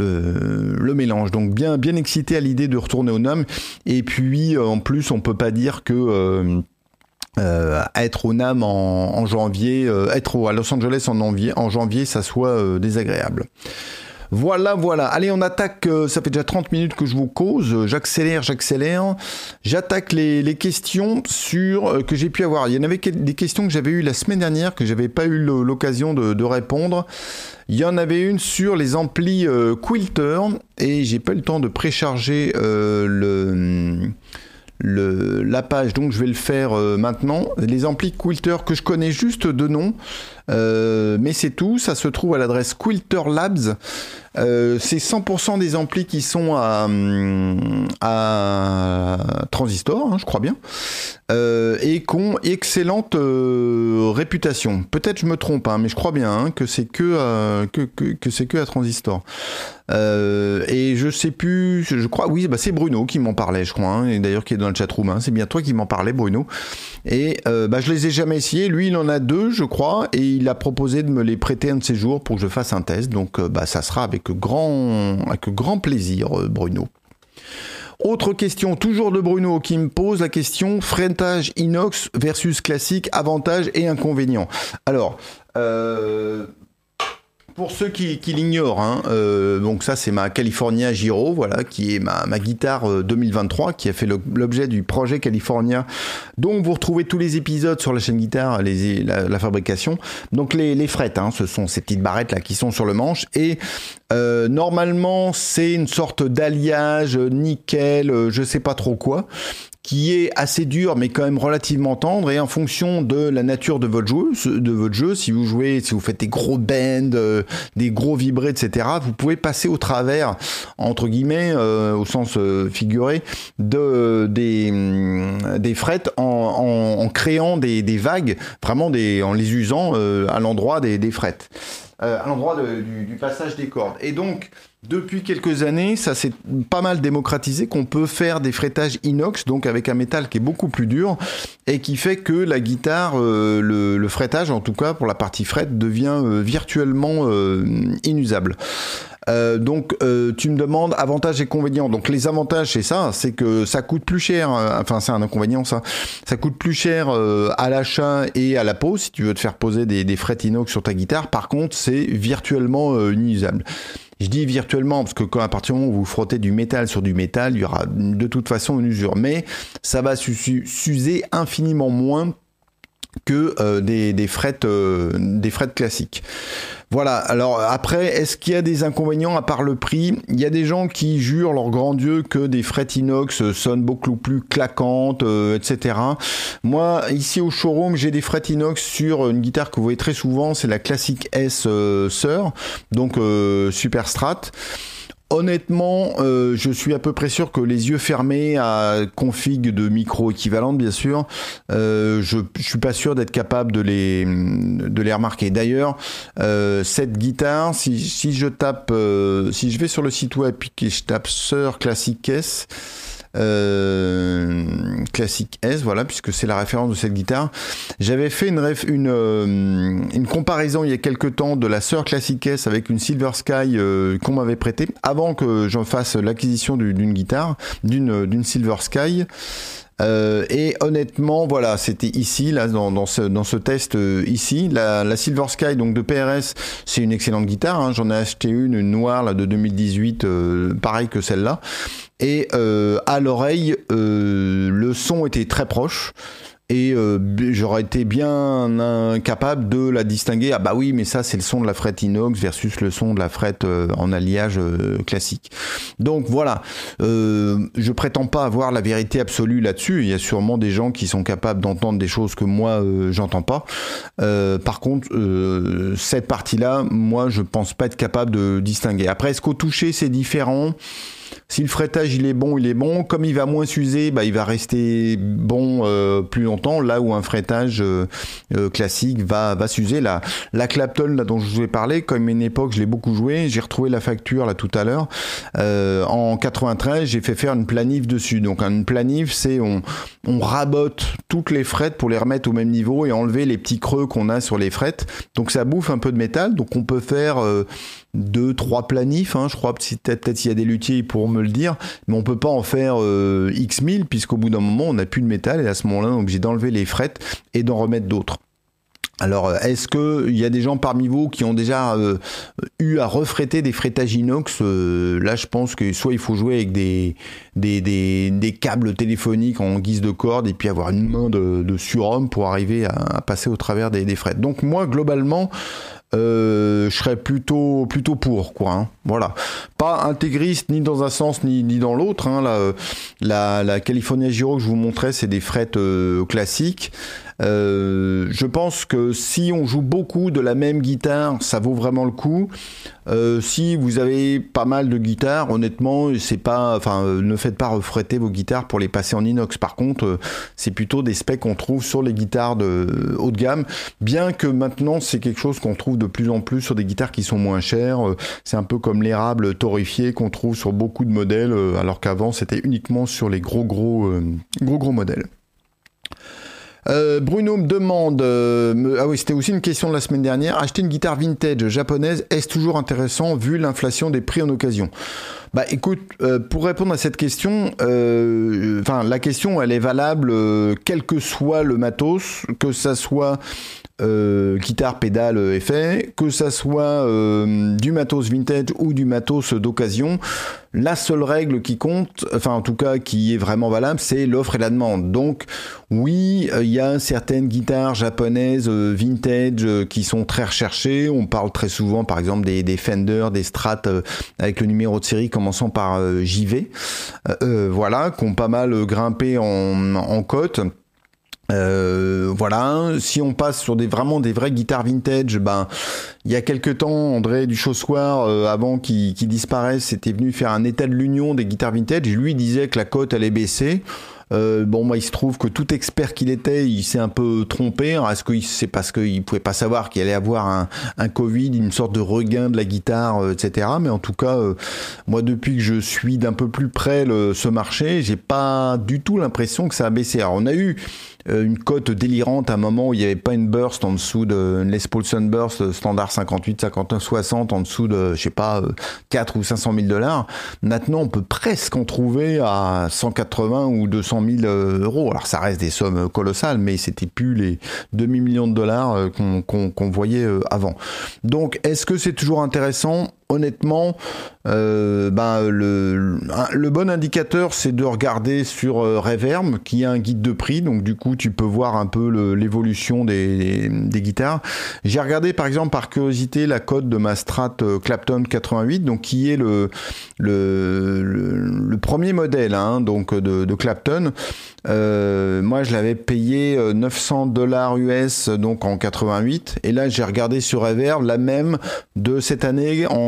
le le mélange. Donc bien bien excité à l'idée de retourner au NAMM. Et puis euh, en plus on peut pas dire que euh, Euh, être au NAMM en, en janvier, euh, être au, à Los Angeles en janvier, en janvier, ça soit euh, désagréable. Voilà, voilà. Allez, on attaque. Euh, ça fait déjà trente minutes que je vous cause. J'accélère, j'accélère. J'attaque les, les questions sur euh, que j'ai pu avoir. Il y en avait des questions que j'avais eues la semaine dernière que j'avais pas eu l'occasion de, de répondre. Il y en avait une sur les amplis euh, Quilter et j'ai pas eu le temps de précharger euh, le. Le, la page, donc je vais le faire euh, maintenant. Les amplis Quilter que je connais juste de nom, euh, mais c'est tout. Ça se trouve à l'adresse Quilter Labs. Euh, c'est cent pour cent des amplis qui sont à, à transistor, hein, je crois bien, euh, et qui ont excellente euh, réputation. Peut-être je me trompe, hein, mais je crois bien hein, que c'est que, euh, que, que, que c'est que à transistor. Euh, et je sais plus, je crois, oui, bah c'est Bruno qui m'en parlait, je crois, hein, et d'ailleurs qui est dans le chatroom. Hein, c'est bien toi qui m'en parlais, Bruno. Et euh, bah je les ai jamais essayés. Lui, il en a deux, je crois, et il a proposé de me les prêter un de ces jours pour que je fasse un test. Donc, euh, bah ça sera avec grand, avec grand plaisir, Bruno. Autre question, toujours de Bruno, qui me pose la question fretage inox versus classique, avantages et inconvénients. Alors, euh, pour ceux qui, qui l'ignorent, hein, euh, donc ça c'est ma California Giro, voilà, qui est ma, ma guitare euh, deux mille vingt-trois, qui a fait le, l'objet du projet California, dont vous retrouvez tous les épisodes sur la chaîne guitare, les, la, la fabrication. Donc les, les frettes, hein, ce sont ces petites barrettes là qui sont sur le manche, et euh, normalement c'est une sorte d'alliage nickel, euh, je sais pas trop quoi, qui est assez dur mais quand même relativement tendre, et en fonction de la nature de votre jeu, de votre jeu, si vous jouez, si vous faites des gros bends, euh, des gros vibrés, et cetera, vous pouvez passer au travers, entre guillemets, euh, au sens euh, figuré, de des des frettes en, en, en créant des, des vagues, vraiment des, en les usant euh, à l'endroit des, des frettes. Euh, à l'endroit de, du, du passage des cordes. Et donc, depuis quelques années, ça s'est pas mal démocratisé, qu'on peut faire des frettages inox, donc avec un métal qui est beaucoup plus dur, et qui fait que la guitare, euh, le, le fretage, en tout cas pour la partie fret, devient euh, virtuellement euh, inusable. Euh, donc euh, tu me demandes avantages et inconvénients. Donc les avantages c'est ça, c'est que ça coûte plus cher, euh, enfin c'est un inconvénient ça, ça coûte plus cher euh, à l'achat et à la pose si tu veux te faire poser des, des frettes inox sur ta guitare. Par contre c'est virtuellement euh, inusable. Je dis virtuellement parce que quand à partir du moment où vous frottez du métal sur du métal, il y aura de toute façon une usure, mais ça va s'user infiniment moins que euh, des, des frettes euh, des frettes classiques. Voilà, alors après, est-ce qu'il y a des inconvénients à part le prix ? Il y a des gens qui jurent leur grand Dieu que des frettes inox sonnent beaucoup plus claquantes, euh, et cetera. Moi, ici au showroom, j'ai des frettes inox sur une guitare que vous voyez très souvent, c'est la Classic S euh, Sir, donc euh, Super Strat. Honnêtement, euh, je suis à peu près sûr que les yeux fermés à config de micro équivalente, bien sûr, euh, je, je suis pas sûr d'être capable de les de les remarquer. D'ailleurs, euh, cette guitare, si si je tape, euh, si je vais sur le site web et je tape Shure Classic S. Euh, Classic S, voilà, puisque c'est la référence de cette guitare. J'avais fait une, ref, une, euh, une comparaison il y a quelques temps de la Shure Classic S avec une Silver Sky euh, qu'on m'avait prêtée avant que j'en fasse l'acquisition du, d'une guitare, d'une, d'une Silver Sky. Euh, et honnêtement, voilà, c'était ici, là, dans, dans ce dans ce test euh, ici, la, la Silver Sky donc de P R S, c'est une excellente guitare. Hein, j'en ai acheté une, une noire là de deux mille dix-huit, euh, pareil que celle-là. Et euh, à l'oreille, euh, le son était très proche. Et euh, j'aurais été bien incapable de la distinguer. Ah bah oui, mais ça c'est le son de la frette inox versus le son de la frette euh, en alliage euh, classique. Donc voilà, euh, je prétends pas avoir la vérité absolue là-dessus. Il y a sûrement des gens qui sont capables d'entendre des choses que moi euh, j'entends pas. Euh, par contre, euh, cette partie-là, moi je pense pas être capable de distinguer. Après, est-ce qu'au toucher c'est différent ? Si le fretage il est bon, il est bon. Comme il va moins s'user, bah il va rester bon euh, plus longtemps. Là où un fretage euh, euh, classique va va s'user. La la Clapton là dont je vous ai parlé, comme une époque je l'ai beaucoup joué. J'ai retrouvé la facture là tout à l'heure. Euh, en quatre-vingt-treize, j'ai fait faire une planif dessus. Donc une planif, c'est on on rabote toutes les frettes pour les remettre au même niveau et enlever les petits creux qu'on a sur les frettes. Donc ça bouffe un peu de métal. Donc on peut faire euh, deux, trois planifs, hein, je crois, peut-être, peut-être s'il y a des luthiers pour me le dire, mais on peut pas en faire euh, X mille, puisqu'au bout d'un moment, on n'a plus de métal, et à ce moment-là, on est obligé d'enlever les frettes et d'en remettre d'autres. Alors, est-ce que il y a des gens parmi vous qui ont déjà euh, eu à refréter des frettages inox ? euh, Là, je pense que soit il faut jouer avec des, des, des, des câbles téléphoniques en guise de corde et puis avoir une main de, de surhomme pour arriver à, à passer au travers des, des frettes. Donc moi, globalement, Euh, je serais plutôt plutôt pour quoi, hein. Voilà, pas intégriste ni dans un sens ni ni dans l'autre, hein. La la la California Giro que je vous montrais, c'est des frettes euh, classiques. Euh, je pense que si on joue beaucoup de la même guitare, ça vaut vraiment le coup. Euh, si vous avez pas mal de guitares, honnêtement, c'est pas, enfin, euh, ne faites pas refréter vos guitares pour les passer en inox. Par contre, euh, c'est plutôt des specs qu'on trouve sur les guitares de euh, haut de gamme. Bien que maintenant, c'est quelque chose qu'on trouve de plus en plus sur des guitares qui sont moins chères. Euh, c'est un peu comme l'érable torréfié qu'on trouve sur beaucoup de modèles, euh, alors qu'avant, c'était uniquement sur les gros gros euh, gros gros modèles. Euh, Bruno me demande, euh, me, ah oui, c'était aussi une question de la semaine dernière, acheter une guitare vintage japonaise, est-ce toujours intéressant vu l'inflation des prix en occasion ? Bah écoute, euh, pour répondre à cette question, euh, enfin la question elle est valable euh, quel que soit le matos, que ça soit euh, guitare, pédale, effet, que ça soit euh, du matos vintage ou du matos d'occasion. La seule règle qui compte, enfin en tout cas qui est vraiment valable, c'est l'offre et la demande. Donc oui, il euh, y a certaines guitares japonaises euh, vintage euh, qui sont très recherchées. On parle très souvent par exemple des, des Fender, des Strat euh, avec le numéro de série commençant par euh, J V, euh, voilà, qui ont pas mal grimpé en, en cote. Euh, voilà, si on passe sur des vraiment des vraies guitares vintage, ben il y a quelques temps, André Duchossoir, euh, avant qu'il, qu'il disparaisse, était venu faire un état de l'union des guitares vintage. Et lui disait que la cote allait baisser. Euh, bon, moi, il se trouve que tout expert qu'il était, il s'est un peu trompé. Alors, est-ce que c'est parce qu'il pouvait pas savoir qu'il allait avoir un, un Covid, une sorte de regain de la guitare, euh, et cetera. Mais en tout cas, euh, moi, depuis que je suis d'un peu plus près le, ce marché, j'ai pas du tout l'impression que ça a baissé. Alors, on a eu une cote délirante à un moment où il n'y avait pas une burst en dessous de une Les Paul Sunburst standard cinquante-huit, cinquante-neuf, soixante en dessous de, je sais pas, quatre ou cinq cent mille dollars. Maintenant, on peut presque en trouver à cent quatre-vingts ou deux cent mille euros. Alors, ça reste des sommes colossales, mais c'était plus les demi-millions de dollars qu'on, qu'on, qu'on voyait avant. Donc, est-ce que c'est toujours intéressant ? Honnêtement, euh, ben le, le bon indicateur, c'est de regarder sur euh, Reverb, qui a un guide de prix. Donc du coup, tu peux voir un peu le, l'évolution des, des guitares. J'ai regardé par exemple par curiosité la cote de ma Strat euh, Clapton quatre-vingt-huit, donc qui est le le, le, le premier modèle, hein, donc de, de Clapton. Euh, moi, je l'avais payé euh, neuf cents dollars U S donc en quatre-vingt-huit. Et là, j'ai regardé sur Reverb la même de cette année en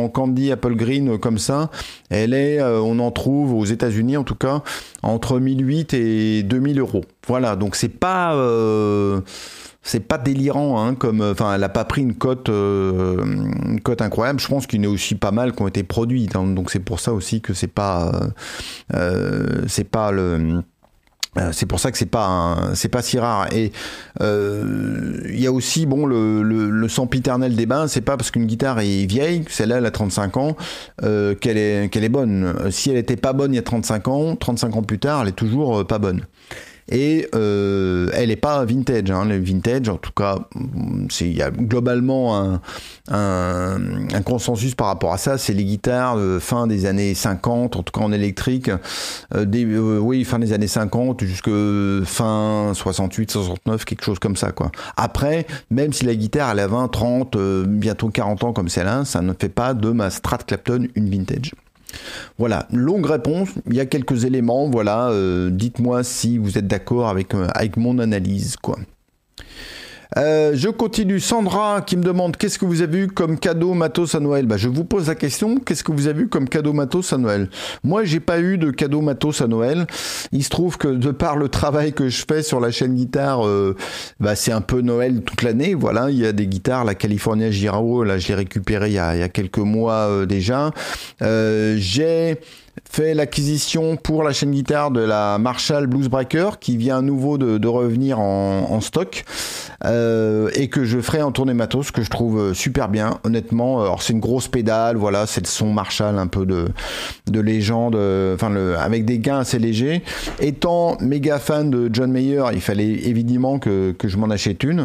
Candy Apple Green comme ça, elle est, euh, on en trouve aux États-Unis en tout cas entre mille huit et deux mille euros. Voilà, donc c'est pas euh, c'est pas délirant, hein, comme, enfin, elle a pas pris une cote, euh, une cote incroyable. Je pense qu'il y en a aussi pas mal qui ont été produites, hein, donc c'est pour ça aussi que c'est pas, euh, euh, c'est pas le Euh, c'est pour ça que c'est pas un, c'est pas si rare. Et il euh, y a aussi bon le, le, le sempiternel débat. C'est pas parce qu'une guitare est vieille, celle-là elle a trente-cinq ans, euh, qu'elle est qu'elle est bonne. Si elle était pas bonne il y a trente-cinq ans, trente-cinq ans plus tard, elle est toujours euh, pas bonne. Et euh, elle est pas vintage, hein. Le vintage, en tout cas, c'est il y a globalement un, un, un consensus par rapport à ça. C'est les guitares de fin des années cinquante, en tout cas en électrique, euh, des, euh, oui, fin des années cinquante jusque fin soixante-huit, soixante-neuf, quelque chose comme ça, quoi. Après, même si la guitare elle a vingt, trente, euh, bientôt quarante ans comme celle-là, ça ne fait pas de ma Strat Clapton une vintage. Voilà, longue réponse, il y a quelques éléments, voilà, euh, dites-moi si vous êtes d'accord avec, euh, avec mon analyse, quoi. Euh, je continue. Sandra qui me demande qu'est-ce que vous avez eu comme cadeau matos à Noël. Bah, je vous pose la question, qu'est-ce que vous avez eu comme cadeau matos à Noël? Moi, j'ai pas eu de cadeau matos à Noël. Il se trouve que de par le travail que je fais sur la chaîne guitare, euh, bah, c'est un peu Noël toute l'année. Voilà, il y a des guitares, la California Giraud, là, je l'ai récupéré il y a, il y a quelques mois euh, déjà. Euh, j'ai fait l'acquisition pour la chaîne guitare de la Marshall Bluesbreaker qui vient à nouveau de, de revenir en, en stock euh, et que je ferai en tournée matos, que je trouve super bien honnêtement. Alors c'est une grosse pédale, voilà, c'est le son Marshall un peu de, de légende, enfin le, avec des gains assez légers. Étant méga fan de John Mayer, il fallait évidemment que, que je m'en achète une.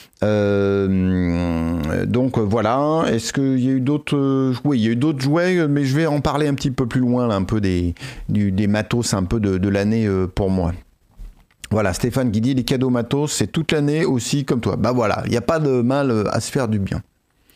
Euh, donc voilà. Est-ce qu'il y a eu d'autres euh, oui, il y a eu d'autres jouets, mais je vais en parler un petit peu plus loin là, un peu des du, des matos un peu de, de l'année euh, pour moi. Voilà, Stéphane qui dit les cadeaux matos c'est toute l'année aussi comme toi. Bah voilà, il n'y a pas de mal à se faire du bien.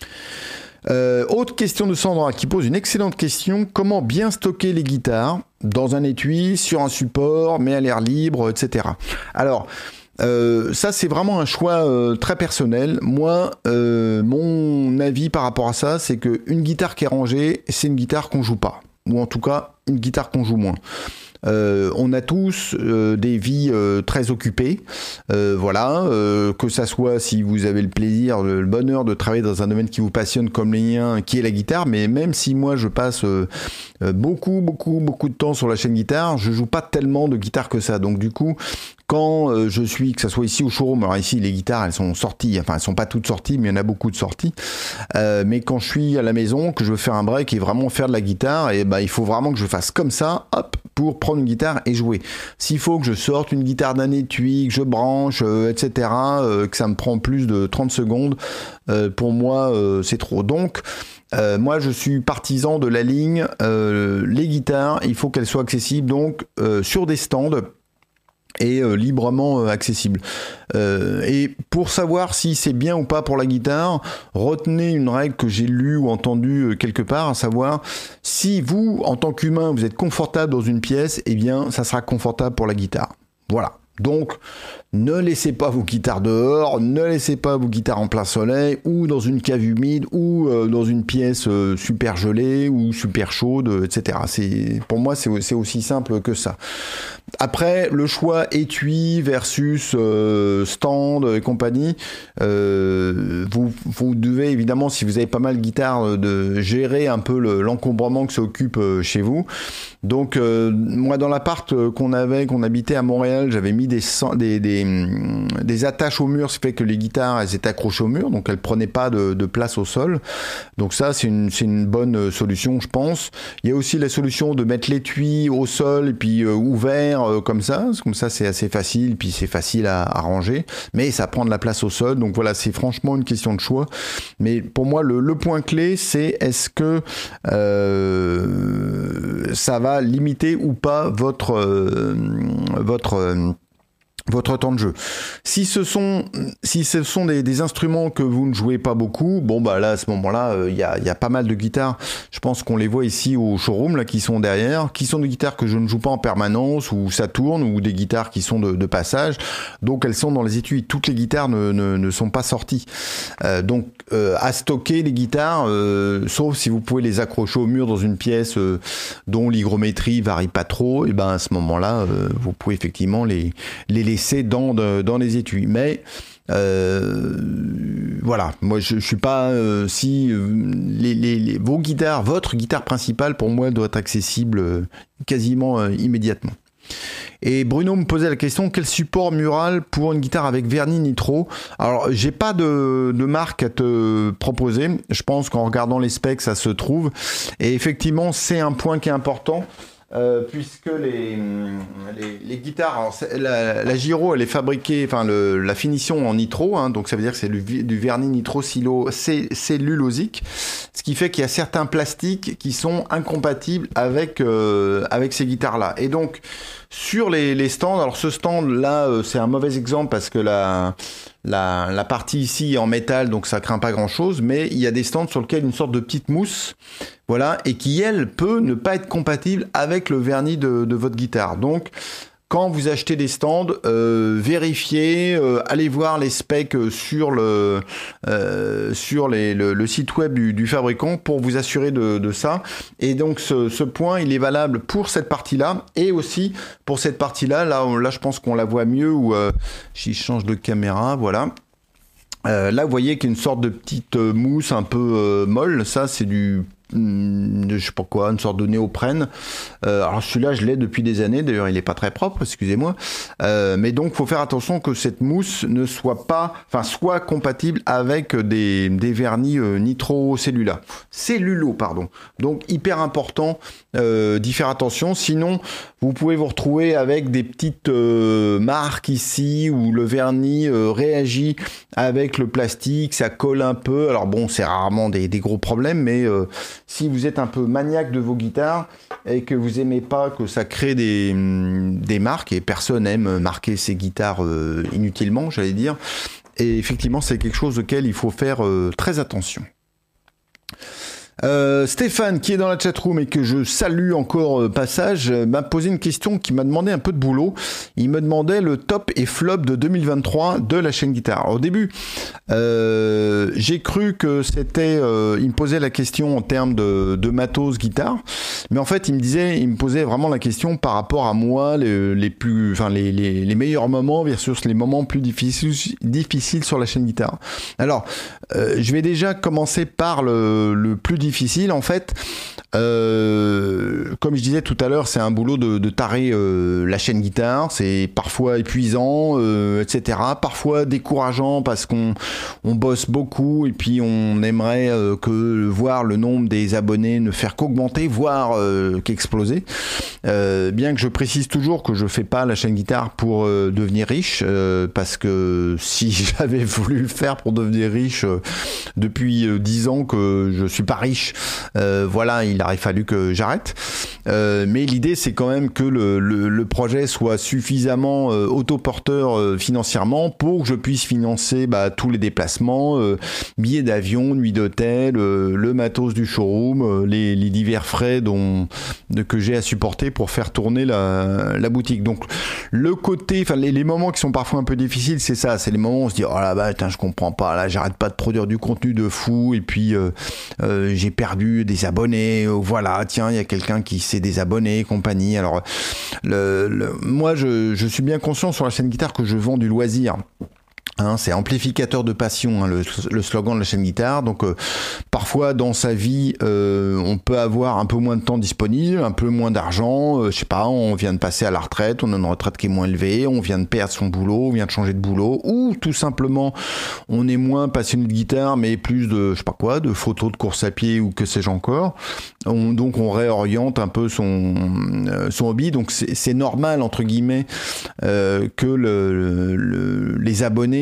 Euh, autre question de Sandra qui pose une excellente question. Comment bien stocker les guitares dans un étui, sur un support, mais à l'air libre, et cetera. Alors Euh, ça c'est vraiment un choix euh, très personnel. Moi, euh, mon avis par rapport à ça, c'est que une guitare qui est rangée, c'est une guitare qu'on joue pas, ou en tout cas une guitare qu'on joue moins. Euh, on a tous euh, des vies euh, très occupées, euh, voilà, euh, que ça soit si vous avez le plaisir, le, le bonheur de travailler dans un domaine qui vous passionne comme les miens, qui est la guitare, mais même si moi je passe euh, euh, beaucoup, beaucoup, beaucoup de temps sur la chaîne guitare, je joue pas tellement de guitare que ça, donc du coup, quand euh, je suis, que ça soit ici au showroom, alors ici les guitares elles sont sorties, enfin elles sont pas toutes sorties, mais il y en a beaucoup de sorties, euh, mais quand je suis à la maison, que je veux faire un break et vraiment faire de la guitare, et ben il faut vraiment que je fasse comme ça, hop, pour prendre une guitare et jouer. S'il faut que je sorte une guitare d'un étui, que je branche, euh, et cetera, euh, que ça me prend plus de trente secondes, euh, pour moi euh, c'est trop. Donc Euh, moi je suis partisan de la ligne, euh, les guitares, il faut qu'elles soient accessibles donc euh, sur des stands et euh, librement euh, accessible. Euh, et pour savoir si c'est bien ou pas pour la guitare, retenez une règle que j'ai lue ou entendue euh, quelque part, à savoir, si vous, en tant qu'humain, vous êtes confortable dans une pièce, eh bien, ça sera confortable pour la guitare. Voilà. Donc, ne laissez pas vos guitares dehors, ne laissez pas vos guitares en plein soleil, ou dans une cave humide, ou euh, dans une pièce euh, super gelée, ou super chaude, et cetera. C'est, pour moi, c'est, c'est aussi simple que ça. Après, le choix étui versus euh, stand et compagnie, euh, vous, vous devez évidemment, si vous avez pas mal de guitares, de gérer un peu le, l'encombrement que ça occupe euh, chez vous. Donc, euh, moi, dans l'appart qu'on avait, qu'on habitait à Montréal, j'avais mis des, des, des, des attaches au mur, ce qui fait que les guitares, elles étaient accrochées au mur, donc elles prenaient pas de, de place au sol. Donc ça, c'est une, c'est une bonne solution, je pense. Il y a aussi la solution de mettre l'étui au sol et puis euh, ouvert euh, comme ça. Comme ça, c'est assez facile, puis c'est facile à, à ranger, mais ça prend de la place au sol. Donc voilà, c'est franchement une question de choix. Mais pour moi, le, le point clé, c'est est-ce que euh, ça va limiter ou pas votre euh, votre euh, votre temps de jeu. Si ce sont, si ce sont des, des instruments que vous ne jouez pas beaucoup, bon bah là à ce moment-là, il euh, y, a, y a pas mal de guitares. Je pense qu'on les voit ici au showroom là qui sont derrière, qui sont des guitares que je ne joue pas en permanence ou ça tourne ou des guitares qui sont de, de passage. Donc elles sont dans les étuis. Toutes les guitares ne, ne, ne sont pas sorties. Euh, donc euh, à stocker les guitares, euh, sauf si vous pouvez les accrocher au mur dans une pièce euh, dont l'hygrométrie varie pas trop. Et ben à ce moment-là, euh, vous pouvez effectivement les les laisser dans, de, dans les étuis. Mais euh, voilà, moi je, je suis pas euh, si euh, les, les, les, vos guitares, votre guitare principale pour moi doit être accessible euh, quasiment euh, immédiatement. Et Bruno me posait la question, quel support mural pour une guitare avec vernis nitro? Alors j'ai pas de, de marque à te proposer, je pense qu'en regardant les specs ça se trouve, et effectivement c'est un point qui est important. Euh, puisque les, les, les guitares, alors la, la Giro elle est fabriquée, enfin le, la finition en nitro, hein, donc ça veut dire que c'est du, du vernis nitro cellulosique, ce qui fait qu'il y a certains plastiques qui sont incompatibles avec, euh, avec ces guitares-là. Et donc sur les, les stands, alors ce stand là euh, c'est un mauvais exemple parce que la, la, la partie ici est en métal, donc ça craint pas grand chose, mais il y a des stands sur lesquels une sorte de petite mousse, voilà, et qui elle peut ne pas être compatible avec le vernis de, de votre guitare. Donc quand vous achetez des stands, euh, vérifiez, euh, allez voir les specs sur le euh, sur les, le, le site web du, du fabricant pour vous assurer de, de ça. Et donc ce, ce point, il est valable pour cette partie-là et aussi pour cette partie-là. Là, on, là, je pense qu'on la voit mieux. Ou euh, si je change de caméra, voilà. Euh, là, vous voyez qu'il y a une sorte de petite euh, mousse un peu euh, molle. Ça, c'est du je sais pas quoi, une sorte de néoprène. Euh, alors celui-là, je l'ai depuis des années. D'ailleurs, il est pas très propre, excusez-moi. Euh, mais donc, faut faire attention que cette mousse ne soit pas, enfin, soit compatible avec des, des vernis euh, nitrocellula, cellulo, pardon. Donc, hyper important euh, d'y faire attention. Sinon, vous pouvez vous retrouver avec des petites euh, marques ici où le vernis euh, réagit avec le plastique, ça colle un peu. Alors bon, c'est rarement des, des gros problèmes, mais euh, si vous êtes un peu maniaque de vos guitares et que vous aimez pas que ça crée des, des marques, et personne aime marquer ses guitares euh, inutilement, j'allais dire, et effectivement c'est quelque chose auquel il faut faire euh, très attention. Euh, Stéphane, qui est dans la chatroom et que je salue encore euh, passage, euh, m'a posé une question qui m'a demandé un peu de boulot. Il me demandait le top et flop de deux mille vingt-trois de la chaîne guitare. Alors, au début, euh, j'ai cru que c'était... Euh, il me posait la question en termes de, de matos guitare, mais en fait, il me disait, il me posait vraiment la question par rapport à moi, les, les plus, enfin les, les, les meilleurs moments versus les moments plus difficiles, difficiles sur la chaîne guitare. Alors, euh, je vais déjà commencer par le, le plus difficile. difficile en fait. Euh, comme je disais tout à l'heure, c'est un boulot de, de tarer euh, la chaîne guitare. C'est parfois épuisant, euh, et cetera. Parfois décourageant parce qu'on on bosse beaucoup et puis on aimerait euh, que voir le nombre des abonnés ne faire qu'augmenter, voire euh, qu'exploser. Euh, bien que je précise toujours que je fais pas la chaîne guitare pour euh, devenir riche, euh, parce que si j'avais voulu le faire pour devenir riche euh, depuis euh, dix ans que je suis pas riche, euh, voilà, il aurait fallu que j'arrête. Euh, mais l'idée, c'est quand même que le, le, le projet soit suffisamment euh, autoporteur euh, financièrement pour que je puisse financer bah, tous les déplacements, euh, billets d'avion, nuit d'hôtel, euh, le matos du showroom, euh, les, les divers frais dont, de, que j'ai à supporter pour faire tourner la, la boutique. Donc le côté, enfin les, les moments qui sont parfois un peu difficiles, c'est ça, c'est les moments où on se dit oh là bah putain, je comprends pas, là j'arrête pas de produire du contenu de fou et puis euh, euh, j'ai perdu des abonnés, euh, voilà, tiens, il y a quelqu'un qui s'est désabonné et compagnie. Alors le, le, moi je, je suis bien conscient sur la chaîne guitare que je vends du loisir. Hein, c'est amplificateur de passion, hein, le, le slogan de la chaîne guitare. Donc euh, parfois dans sa vie, euh, on peut avoir un peu moins de temps disponible, un peu moins d'argent. Euh, je sais pas, on vient de passer à la retraite, on a une retraite qui est moins élevée, on vient de perdre son boulot, on vient de changer de boulot, ou tout simplement on est moins passionné de guitare, mais plus de, je sais pas quoi, de photos de course à pied ou que sais-je encore. On, donc on réoriente un peu son euh, son hobby. Donc c'est, c'est normal entre guillemets euh, que le, le, le, les abonnés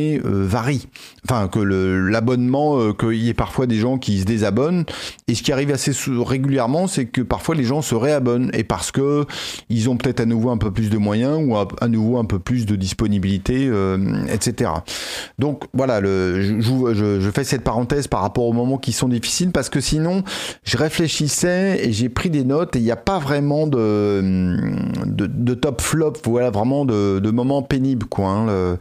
abonnés euh, varie. Enfin, que le, l'abonnement, euh, qu'il y ait parfois des gens qui se désabonnent. Et ce qui arrive assez sou- régulièrement, c'est que parfois les gens se réabonnent. Et parce que ils ont peut-être à nouveau un peu plus de moyens ou à, à nouveau un peu plus de disponibilité, euh, et cetera. Donc voilà, le, je, je, je fais cette parenthèse par rapport aux moments qui sont difficiles parce que sinon, je réfléchissais et j'ai pris des notes et il n'y a pas vraiment de, de, de top flop, voilà, vraiment de, de moments pénibles, quoi. Hein, le,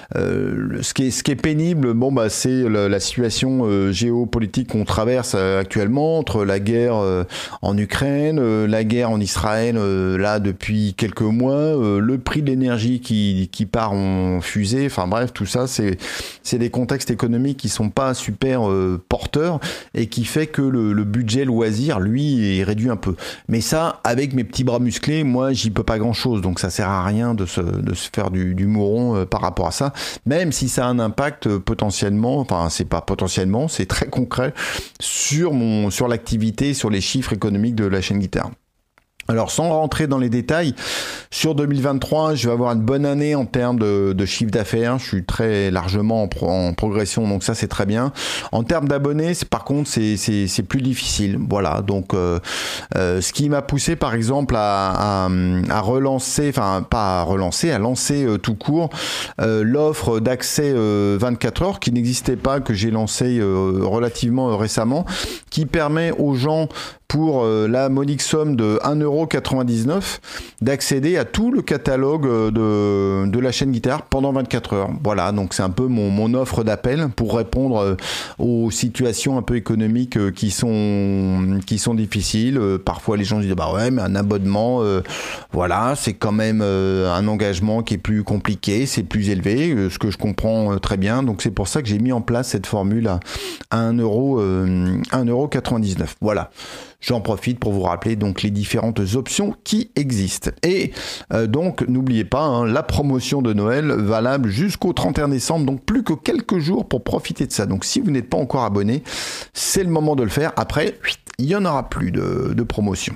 euh, ce qui est, ce qui est pénible, bon bah c'est la, la situation euh, géopolitique qu'on traverse euh, actuellement entre la guerre euh, en Ukraine, euh, la guerre en Israël euh, là depuis quelques mois, euh, le prix de l'énergie qui qui part en fusée, enfin bref tout ça c'est c'est des contextes économiques qui sont pas super euh, porteurs et qui fait que le, le budget loisir lui est réduit un peu. Mais ça avec mes petits bras musclés, moi j'y peux pas grand chose, donc ça sert à rien de se de se faire du, du mouron euh, par rapport à ça. Même si ça a un impact euh, potentiellement, enfin c'est pas potentiellement, c'est très concret sur mon sur l'activité, sur les chiffres économiques de la chaîne Guitare. Alors sans rentrer dans les détails, sur deux mille vingt-trois, je vais avoir une bonne année en termes de, de chiffre d'affaires. Je suis très largement en, pro, en progression, donc ça c'est très bien. En termes d'abonnés, c'est, par contre, c'est, c'est, c'est plus difficile. Voilà, donc euh, euh, ce qui m'a poussé par exemple à, à, à relancer, enfin pas à relancer, à lancer euh, tout court euh, l'offre d'accès euh, vingt-quatre heures qui n'existait pas, que j'ai lancé euh, relativement euh, récemment, qui permet aux gens pour euh, la modique somme de un euro quatre-vingt-dix-neuf d'accéder à tout le catalogue de, de la chaîne Guitare pendant vingt-quatre heures. Voilà, donc c'est un peu mon, mon offre d'appel pour répondre euh, aux situations un peu économiques euh, qui sont qui sont difficiles. Euh, parfois les gens disent bah ouais mais un abonnement, euh, voilà, c'est quand même euh, un engagement qui est plus compliqué, c'est plus élevé, euh, ce que je comprends euh, très bien. Donc c'est pour ça que j'ai mis en place cette formule à, à un euro quatre-vingt-dix-neuf. Voilà. J'en profite pour vous rappeler donc les différentes options qui existent. Et euh, donc n'oubliez pas hein, la promotion de Noël valable jusqu'au trente et un décembre, donc plus que quelques jours pour profiter de ça. Donc si vous n'êtes pas encore abonné, c'est le moment de le faire. Après, il n'y en aura plus de, de promotion.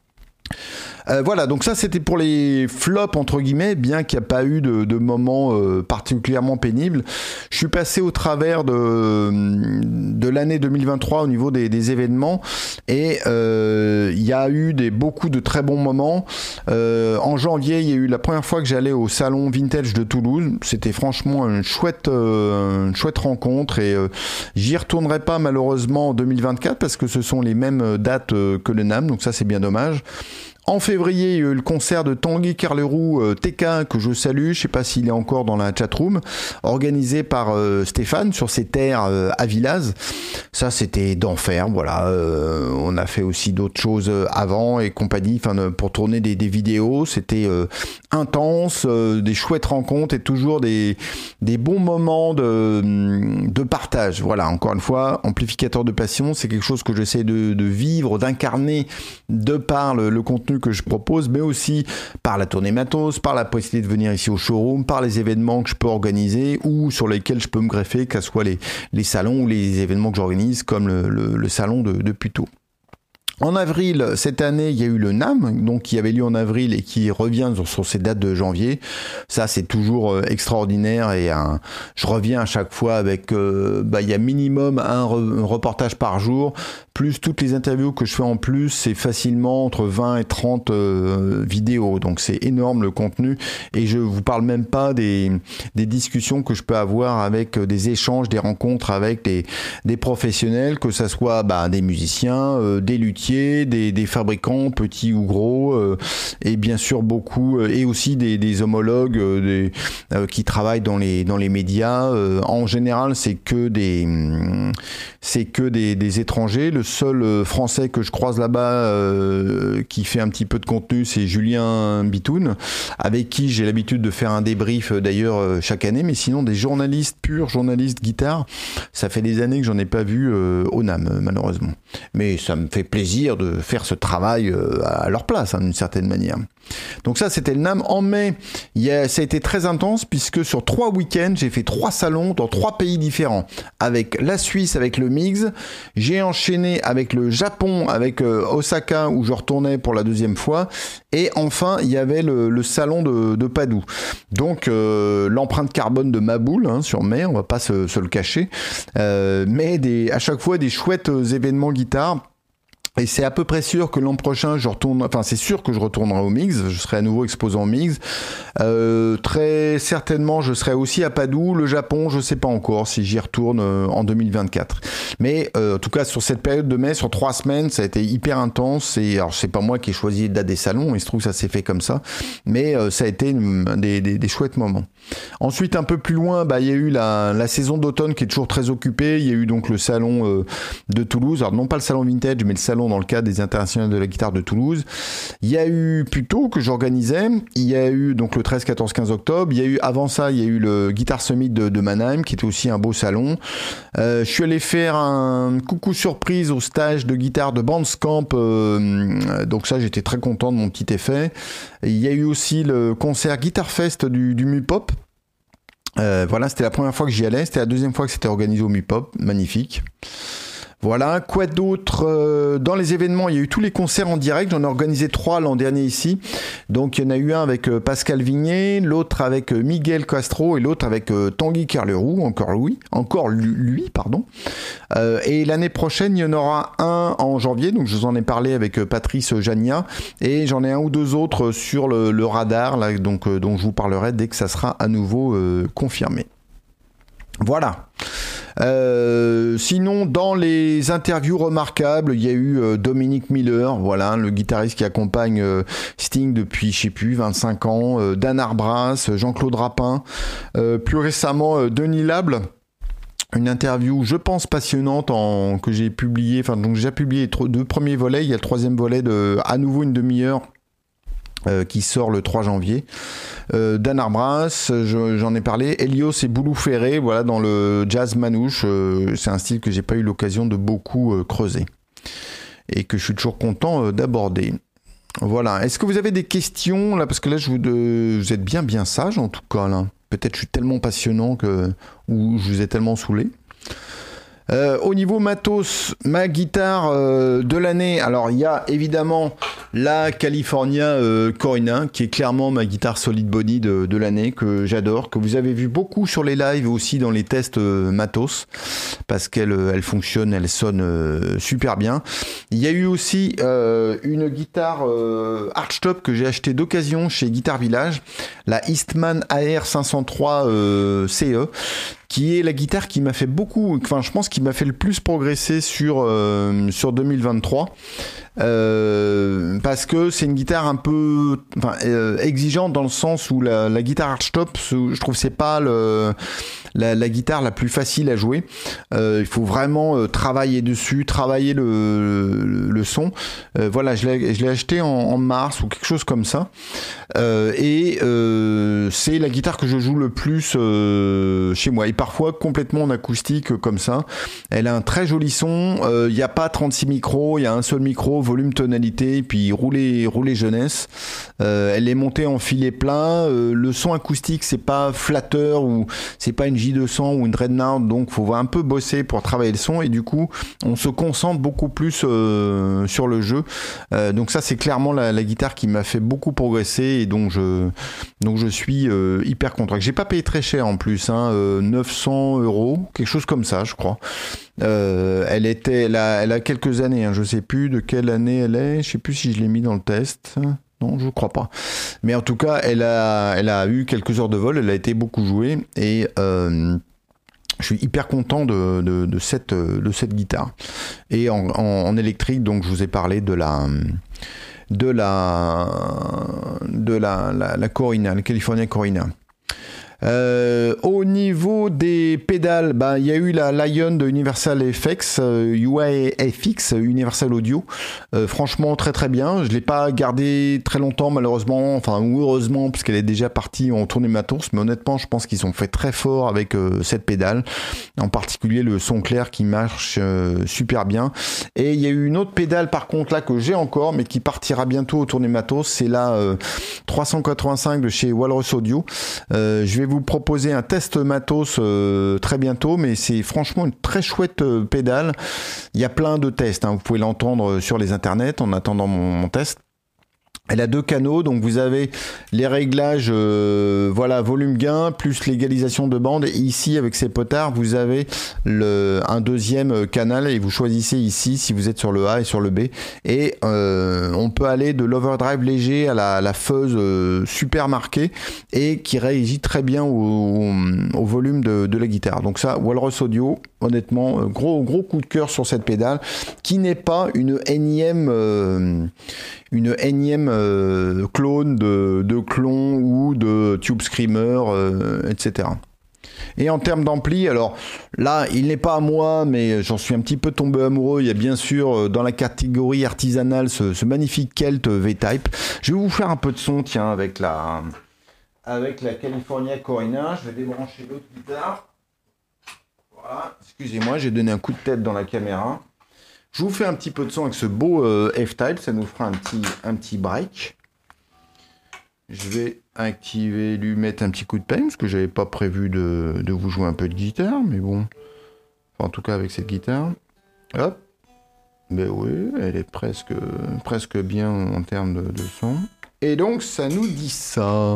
Euh, voilà, donc ça c'était pour les flops entre guillemets, bien qu'il n'y a pas eu de, de moments euh, particulièrement pénibles. Je suis passé au travers de, de l'année deux mille vingt-trois au niveau des, des événements et euh, il y a eu des, beaucoup de très bons moments. Euh, en janvier, il y a eu la première fois que j'allais au salon Vintage de Toulouse. C'était franchement une chouette, euh, une chouette rencontre et euh, j'y retournerai pas malheureusement en deux mille vingt-quatre parce que ce sont les mêmes dates euh, que le NAMM, donc ça c'est bien dommage. En février, il y a eu le concert de Tanguy Carleroux euh, T K, que je salue, je sais pas s'il est encore dans la chatroom, organisé par euh, Stéphane sur ses terres euh, à Villaz. Ça, c'était d'enfer, voilà. Euh, on a fait aussi d'autres choses avant et compagnie, enfin pour tourner des, des vidéos. C'était euh, intense, euh, des chouettes rencontres et toujours des, des bons moments de, de partage. Voilà, encore une fois, amplificateur de passion, c'est quelque chose que j'essaie de, de vivre, d'incarner de par le, le contenu que je propose, mais aussi par la tournée matos, par la possibilité de venir ici au showroom, par les événements que je peux organiser ou sur lesquels je peux me greffer, que ce soit les, les salons ou les événements que j'organise, comme le, le, le salon de, de Puteaux. En avril, cette année, il y a eu le NAMM, donc qui avait lieu en avril et qui revient sur, sur ces dates de janvier. Ça, c'est toujours euh, extraordinaire et un, je reviens à chaque fois avec, euh, bah, il y a minimum un, re, un reportage par jour, plus toutes les interviews que je fais en plus, c'est facilement entre vingt et trente euh, vidéos. Donc c'est énorme le contenu et je vous parle même pas des, des discussions que je peux avoir avec euh, des échanges, des rencontres avec des, des professionnels, que ça soit bah, des musiciens, euh, des luthiers, Des, des fabricants petits ou gros euh, et bien sûr beaucoup euh, et aussi des, des homologues euh, des, euh, qui travaillent dans les dans les médias. Euh, en général, c'est que des c'est que des, des étrangers. Le seul euh, français que je croise là-bas euh, qui fait un petit peu de contenu, c'est Julien Bitoun, avec qui j'ai l'habitude de faire un débrief euh, d'ailleurs euh, chaque année. Mais sinon, des journalistes purs, journalistes guitare, ça fait des années que j'en ai pas vu euh, au NAMM malheureusement. Mais ça me fait plaisir de faire ce travail à leur place, hein, d'une certaine manière. Donc ça, c'était le NAMM. En mai, il y a, ça a été très intense puisque sur trois week-ends, j'ai fait trois salons dans trois pays différents. Avec la Suisse, avec le M I G S. J'ai enchaîné avec le Japon, avec euh, Osaka, où je retournais pour la deuxième fois. Et enfin, il y avait le, le salon de, de Padoue. Donc, euh, l'empreinte carbone de ma boule, hein, sur mer, on va pas se, se le cacher. Euh, mais des, à chaque fois, des chouettes événements guitare. Et c'est à peu près sûr que l'an prochain, je retourne, enfin, c'est sûr que je retournerai au M I G S. Je serai à nouveau exposant au M I G S. Euh, très certainement, je serai aussi à Padoue. Le Japon, je sais pas encore si j'y retourne euh, en deux mille vingt-quatre. Mais, euh, en tout cas, sur cette période de mai, sur trois semaines, ça a été hyper intense. Et alors, c'est pas moi qui ai choisi les dates des salons. Il se trouve que ça s'est fait comme ça. Mais, euh, ça a été une, des, des, des chouettes moments. Ensuite, un peu plus loin, bah, il y a eu la, la saison d'automne qui est toujours très occupée. Il y a eu donc le salon euh, de Toulouse. Alors, non pas le salon vintage, mais le salon dans le cadre des internationales de la guitare de Toulouse. Il y a eu plus tôt que j'organisais, il y a eu donc le treize, quatorze, quinze octobre, il y a eu avant ça, il y a eu le Guitar Summit de, de Mannheim qui était aussi un beau salon. Euh, je suis allé faire un coucou surprise au stage de guitare de Bandscamp, euh, donc ça j'étais très content de mon petit effet. Il y a eu aussi le concert Guitar Fest du, du Mupop. Euh, voilà, c'était la première fois que j'y allais, c'était la deuxième fois que c'était organisé au Mupop, magnifique. Voilà, quoi d'autre euh, dans les événements, il y a eu tous les concerts en direct, j'en ai organisé trois l'an dernier ici. Donc il y en a eu un avec euh, Pascal Vigné, l'autre avec euh, Miguel Castro et l'autre avec euh, Tanguy Carleroux, encore lui, encore lui, lui pardon. Euh, et l'année prochaine, il y en aura un en janvier, donc je vous en ai parlé avec euh, Patrice Jania, et j'en ai un ou deux autres sur le, le radar, là, donc euh, dont je vous parlerai dès que ça sera à nouveau euh, confirmé. Voilà. Euh, sinon, dans les interviews remarquables, il y a eu euh, Dominic Miller, voilà, le guitariste qui accompagne euh, Sting depuis, je sais plus, vingt-cinq ans, euh, Dan Arbras, Jean-Claude Rapin, euh, plus récemment euh, Denis Lable. Une interview, je pense, passionnante en, que j'ai publié, enfin, donc j'ai déjà publié les deux premiers volets, il y a le troisième volet de à nouveau une demi-heure. Euh, qui sort le trois janvier. Euh, Dan Arbras, je, j'en ai parlé. Helios et Boulou Ferré, voilà, dans le jazz manouche. Euh, c'est un style que j'ai pas eu l'occasion de beaucoup euh, creuser et que je suis toujours content euh, d'aborder. Voilà. Est-ce que vous avez des questions là, parce que là, je vous, de... vous êtes bien bien sage en tout cas là. Peut-être je suis tellement passionnant que ou je vous ai tellement saoulé. Euh, au niveau matos, ma guitare euh, de l'année, alors il y a évidemment la California euh, Corina, qui est clairement ma guitare solid body de, de l'année, que j'adore, que vous avez vu beaucoup sur les lives aussi dans les tests euh, matos, parce qu'elle elle fonctionne, elle sonne euh, super bien. Il y a eu aussi euh, une guitare euh, Archtop que j'ai acheté d'occasion chez Guitar Village, la Eastman A R cinq cent trois euh, C E, qui est la guitare qui m'a fait beaucoup, enfin je pense qui m'a fait le plus progresser sur euh, sur deux mille vingt-trois, euh, parce que c'est une guitare un peu, enfin euh, exigeante dans le sens où la, la guitare Archtop, je trouve c'est pas le la, la guitare la plus facile à jouer. Euh, il faut vraiment euh, travailler dessus, travailler le le, le son. Euh, voilà, je l'ai je l'ai acheté en, en mars ou quelque chose comme ça, euh, et euh, c'est la guitare que je joue le plus euh, chez moi. Et parfois complètement en acoustique comme ça. Elle a un très joli son. Il euh, n'y a pas trente-six micros, il y a un seul micro, volume, tonalité, puis rouler, rouler jeunesse. Euh, elle est montée en filet plein. Euh, le son acoustique, c'est pas flatteur ou c'est pas une J deux cents ou une Dreadnought, donc faut un peu bosser pour travailler le son et du coup, on se concentre beaucoup plus euh, sur le jeu. Euh, donc ça, c'est clairement la, la guitare qui m'a fait beaucoup progresser et donc je, donc je suis euh, hyper content. J'ai pas payé très cher en plus, hein, euh, neuf cents euros, quelque chose comme ça, je crois. Euh, elle était, elle a, elle a quelques années, hein, je sais plus de quelle année elle est, je sais plus si je l'ai mis dans le test. Non, je crois pas. Mais en tout cas, elle a, elle a eu quelques heures de vol, elle a été beaucoup jouée et euh, je suis hyper content de, de, de cette, de cette guitare. Et en, en, en électrique, donc je vous ai parlé de la, de la, de la, la, la Corina, la California Corina. Euh, au niveau des pédales, bah, il y a eu la Lion de Universal F X, euh, U I F X, Universal Audio. Euh, franchement, très très bien. Je l'ai pas gardé très longtemps, malheureusement, enfin ou heureusement, puisqu'elle est déjà partie en tournée matos. Mais honnêtement, je pense qu'ils ont fait très fort avec euh, cette pédale, en particulier le son clair qui marche euh, super bien. Et il y a eu une autre pédale, par contre, là que j'ai encore, mais qui partira bientôt au tournée matos. C'est la euh, trois cent quatre-vingt-cinq de chez Walrus Audio. Euh, je vais vous proposer un test matos euh, très bientôt, mais c'est franchement une très chouette euh, pédale. Il y a plein de tests, hein. Vous pouvez l'entendre sur les internets en attendant mon, mon test. Elle a deux canaux, donc vous avez les réglages, euh, voilà, volume gain, plus l'égalisation de bande. Et ici, avec ces potards, vous avez le, un deuxième canal et vous choisissez ici si vous êtes sur le A et sur le B. Et euh, on peut aller de l'overdrive léger à la, la fuzz euh, super marquée et qui réagit très bien au, au volume de, de la guitare. Donc ça, Walrus Audio, honnêtement, gros gros coup de cœur sur cette pédale, qui n'est pas une énième... Euh, une énième euh, clone de, de Klon ou de Tube Screamer, euh, et cetera. Et en termes d'ampli, alors là, il n'est pas à moi, mais j'en suis un petit peu tombé amoureux. Il y a bien sûr dans la catégorie artisanale ce, ce magnifique Kelt V-Type. Je vais vous faire un peu de son, tiens, avec la, avec la California Corina. Je vais débrancher l'autre guitare. Voilà, excusez-moi, j'ai donné un coup de tête dans la caméra. Je vous fais un petit peu de son avec ce beau euh, F-Type, ça nous fera un petit, un petit break. Je vais activer, lui mettre un petit coup de peine, parce que j'avais pas prévu de, de vous jouer un peu de guitare, mais bon. Enfin, en tout cas avec cette guitare. Hop. Ben oui, elle est presque, presque bien en termes de, de son. Et donc ça nous dit ça.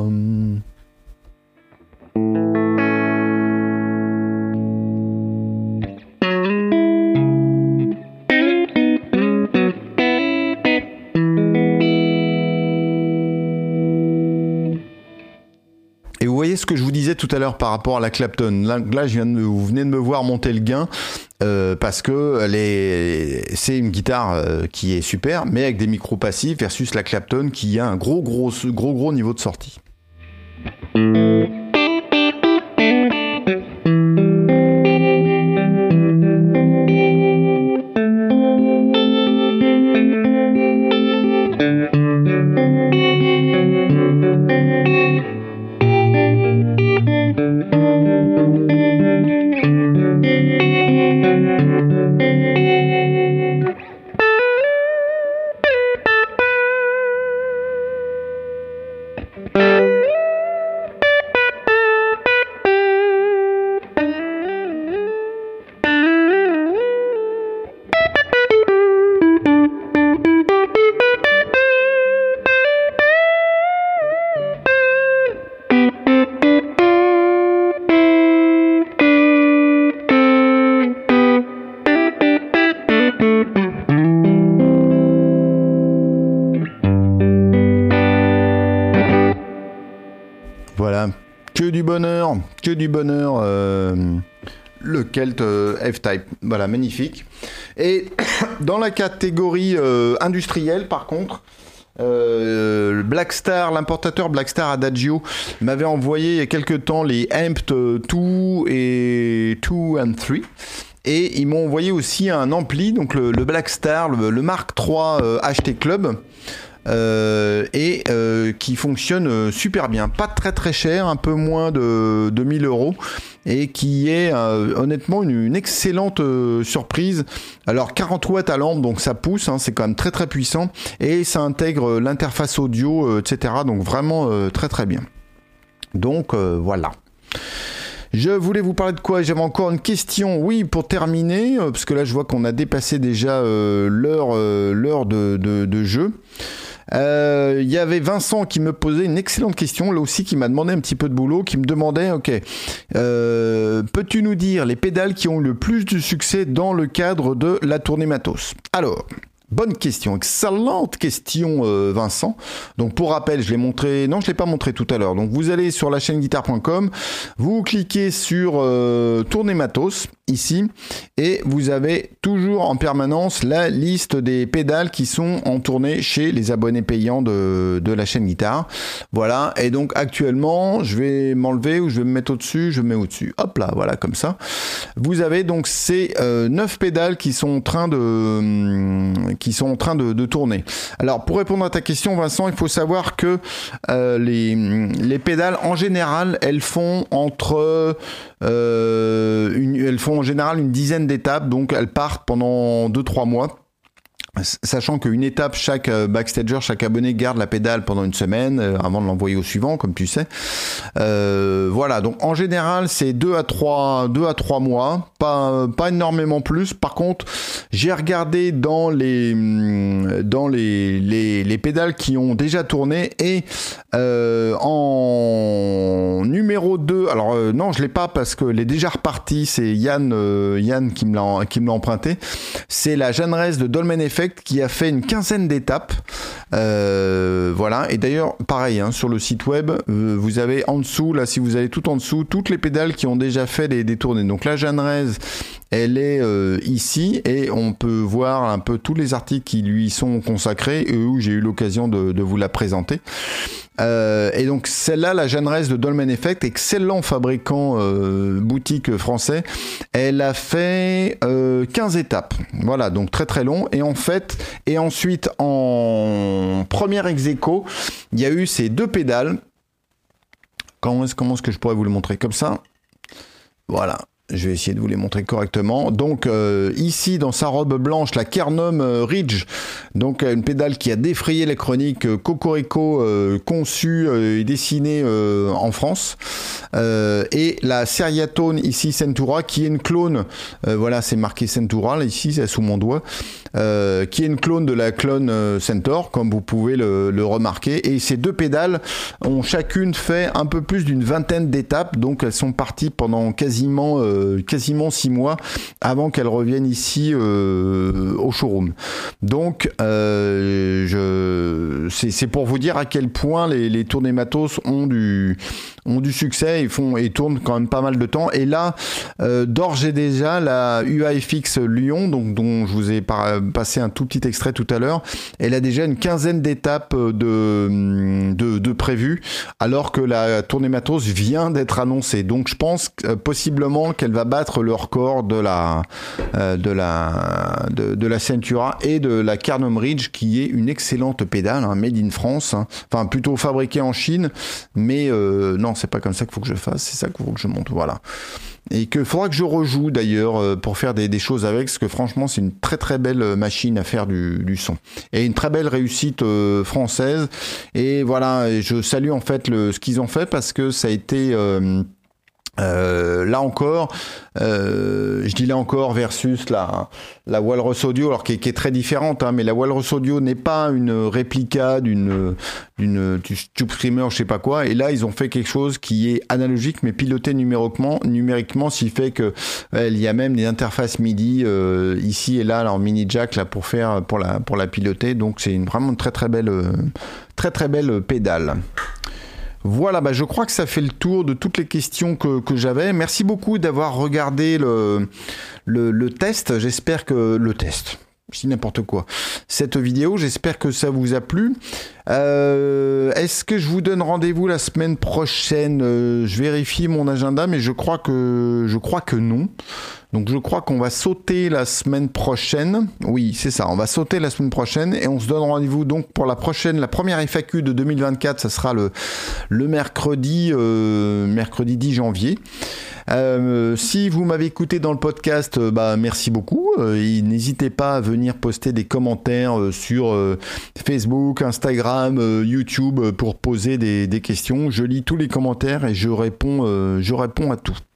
Ce que je vous disais tout à l'heure par rapport à la Clapton, là, là je viens de, vous venez de me voir monter le gain euh, parce que elle est, c'est une guitare euh, qui est super, mais avec des micros passifs versus la Clapton qui a un gros gros gros gros niveau de sortie. Voilà, que du bonheur, que du bonheur, euh, le Kelt euh, F-Type, voilà, magnifique. Et dans la catégorie euh, industrielle, par contre, euh, Blackstar, l'importateur Blackstar Adagio m'avait envoyé il y a quelques temps les Amped deux et deux and trois. Et ils m'ont envoyé aussi un ampli, donc le, le Blackstar, le, le Mark trois euh, H T Club. Euh, et euh, qui fonctionne euh, super bien, pas très très cher, un peu moins de, de mille euros, et qui est euh, honnêtement une, une excellente euh, surprise. Alors quarante watts à lampe, donc ça pousse, hein, c'est quand même très très puissant, et ça intègre l'interface audio, euh, et cetera. Donc vraiment euh, très très bien. Donc euh, voilà. Je voulais vous parler de quoi ? J'avais encore une question, oui, pour terminer, euh, parce que là je vois qu'on a dépassé déjà euh, l'heure, euh, l'heure de, de, de jeu. Il euh, y avait Vincent qui me posait une excellente question, là aussi qui m'a demandé un petit peu de boulot, qui me demandait, ok, euh, peux-tu nous dire les pédales qui ont eu le plus de succès dans le cadre de la tournée matos ? Alors, bonne question, excellente question euh, Vincent. Donc pour rappel, je l'ai montré, non je l'ai pas montré tout à l'heure. Donc vous allez sur la chaîne guitare point com, vous cliquez sur euh, tournée matos. ici, et vous avez toujours en permanence la liste des pédales qui sont en tournée chez les abonnés payants de, de la chaîne Guitare. Voilà, et donc actuellement, je vais m'enlever ou je vais me mettre au-dessus, je me mets au-dessus, hop là, voilà, comme ça. Vous avez donc ces euh, neuf pédales qui sont en train de, hum, qui sont en train de, de tourner. Alors, pour répondre à ta question, Vincent, il faut savoir que euh, les, les pédales, en général, elles font entre... Euh, une, elles font en général une dizaine d'étapes, donc elles partent pendant deux trois mois. Sachant qu'une étape, chaque backstager, chaque abonné garde la pédale pendant une semaine euh, avant de l'envoyer au suivant, comme tu sais. Euh, voilà, donc en général, c'est deux à trois mois, pas, pas énormément plus. Par contre, j'ai regardé dans les, dans les, les, les pédales qui ont déjà tourné et euh, en numéro deux, alors euh, non, je l'ai pas parce que l'est déjà reparti, c'est Yann, euh, Yann qui me l'a, qui me l'a emprunté. C'est la Janrez de Dolmen Effect qui a fait une quinzaine d'étapes. Euh, voilà. Et d'ailleurs, pareil, hein, sur le site web, euh, vous avez en dessous, là, si vous allez tout en dessous, toutes les pédales qui ont déjà fait des, des tournées. Donc la Janrez, elle est euh, ici et on peut voir un peu tous les articles qui lui sont consacrés et où j'ai eu l'occasion de, de vous la présenter. Euh, et donc celle-là, la Janrez de Dolmen Effect, excellent fabricant euh, boutique français, elle a fait euh, quinze étapes, voilà, donc très très long. Et en fait, et ensuite en première ex-aequo, il y a eu ces deux pédales. Comment est-ce, comment est-ce que je pourrais vous le montrer comme ça? Voilà. Je vais essayer de vous les montrer correctement. Donc euh, ici dans sa robe blanche, la Kernum euh, Ridge, donc une pédale qui a défrayé les chroniques, euh, Cocorico, euh, conçue euh, et dessinée euh, en France, euh, et la Seriatone ici Centura qui est une clone, euh, voilà, c'est marqué Centura là, ici c'est sous mon doigt, euh, qui est une clone de la clone euh, Centaur, comme vous pouvez le, le remarquer. Et ces deux pédales ont chacune fait un peu plus d'une vingtaine d'étapes, donc elles sont parties pendant quasiment euh, quasiment six mois avant qu'elle revienne ici euh, au showroom. Donc euh, je, c'est, c'est pour vous dire à quel point les, les tournées matos ont du, ont du succès et, font, et tournent quand même pas mal de temps. Et là, euh, d'ores et déjà, la U A F X Lyon, donc, dont je vous ai par, passé un tout petit extrait tout à l'heure, elle a déjà une quinzaine d'étapes de, de, de prévues, alors que la tournée matos vient d'être annoncée. Donc je pense euh, possiblement qu'elle va battre le record de la euh, de la de, de la Centura et de la Kernum Ridge, qui est une excellente pédale, hein, made in France, hein, enfin plutôt fabriquée en Chine, mais euh, non, c'est pas comme ça qu'il faut que je fasse, c'est ça qu'il faut que je monte, voilà. Et que faudra que je rejoue d'ailleurs euh, pour faire des, des choses avec, parce que franchement c'est une très très belle machine à faire du, du son et une très belle réussite euh, française. Et voilà, et je salue en fait le, ce qu'ils ont fait, parce que ça a été euh, Euh, là encore, euh, je dis là encore versus la la Walrus Audio, alors qui est, qui est très différente, hein, mais la Walrus Audio n'est pas une réplica d'une d'une Tube Screamer, je sais pas quoi. Et là, ils ont fait quelque chose qui est analogique, mais piloté numériquement, numériquement, ce qui fait que euh, il y a même des interfaces MIDI euh, ici et là, alors mini jack là pour faire pour la pour la piloter. Donc c'est une vraiment très très belle euh, très très belle pédale. Voilà, bah je crois que ça fait le tour de toutes les questions que, que j'avais. Merci beaucoup d'avoir regardé le, le, le test. J'espère que le test, je dis n'importe quoi, cette vidéo, j'espère que ça vous a plu. Euh, est-ce que je vous donne rendez-vous la semaine prochaine? euh, Je vérifie mon agenda, mais je crois que je crois que non. Donc je crois qu'on va sauter la semaine prochaine. Oui, c'est ça, on va sauter la semaine prochaine et on se donne rendez-vous donc pour la prochaine, la première F A Q de deux mille vingt-quatre. Ça sera le, le mercredi, euh, mercredi dix janvier. Euh, si vous m'avez écouté dans le podcast, euh, bah merci beaucoup. Euh, et n'hésitez pas à venir poster des commentaires euh, sur euh, Facebook, Instagram, euh, YouTube euh, pour poser des, des questions. Je lis tous les commentaires et je réponds, euh, je réponds à tout.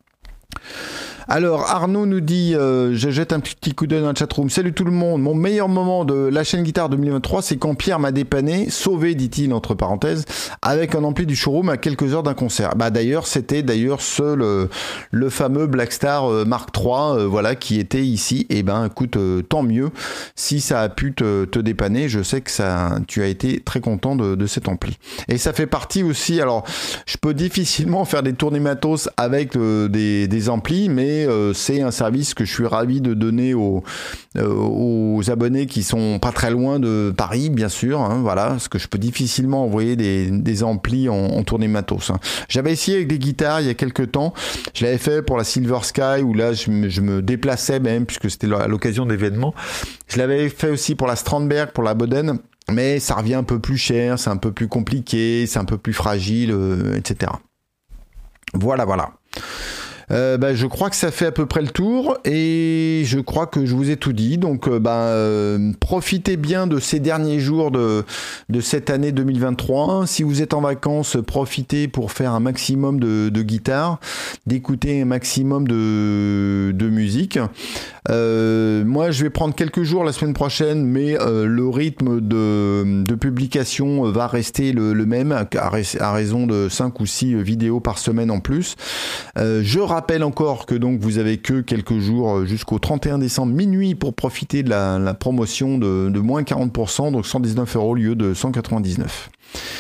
Alors Arnaud nous dit, euh, je jette un petit coup d'œil dans le chatroom. Salut tout le monde, mon meilleur moment de la chaîne Guitare deux mille vingt-trois, c'est quand Pierre m'a dépanné, sauvé dit-il entre parenthèses, avec un ampli du showroom à quelques heures d'un concert. Bah d'ailleurs c'était d'ailleurs ce le, le fameux Blackstar euh, Mark trois, euh, voilà, qui était ici. Et ben écoute, euh, tant mieux si ça a pu te, te dépanner. Je sais que ça, tu as été très content de, de cet ampli. Et ça fait partie aussi. Alors je peux difficilement faire des tournées matos avec euh, des, des amplis, mais mais euh, c'est un service que je suis ravi de donner aux, euh, aux abonnés qui sont pas très loin de Paris, bien sûr, hein, voilà, parce que je peux difficilement envoyer des, des amplis en, en tournée matos. Hein. J'avais essayé avec des guitares il y a quelques temps, je l'avais fait pour la Silver Sky, où là je me, je me déplaçais même, puisque c'était à l'occasion d'événements. Je l'avais fait aussi pour la Strandberg, pour la Boden, mais ça revient un peu plus cher, c'est un peu plus compliqué, c'est un peu plus fragile, euh, et cetera. Voilà, voilà. Euh, bah, je crois que ça fait à peu près le tour et je crois que je vous ai tout dit. Donc, euh, bah, euh, profitez bien de ces derniers jours de, de cette année deux mille vingt-trois. Si vous êtes en vacances, profitez pour faire un maximum de, de guitare, d'écouter un maximum de, de musique. Euh, moi, je vais prendre quelques jours la semaine prochaine, mais euh, le rythme de, de publication va rester le, le même, à, à raison de cinq ou six vidéos par semaine en plus. Euh, je rappelle encore que donc vous avez que quelques jours jusqu'au trente et un décembre minuit pour profiter de la, la promotion de, de moins quarante pour cent, donc cent dix-neuf euros au lieu de cent quatre-vingt-dix-neuf.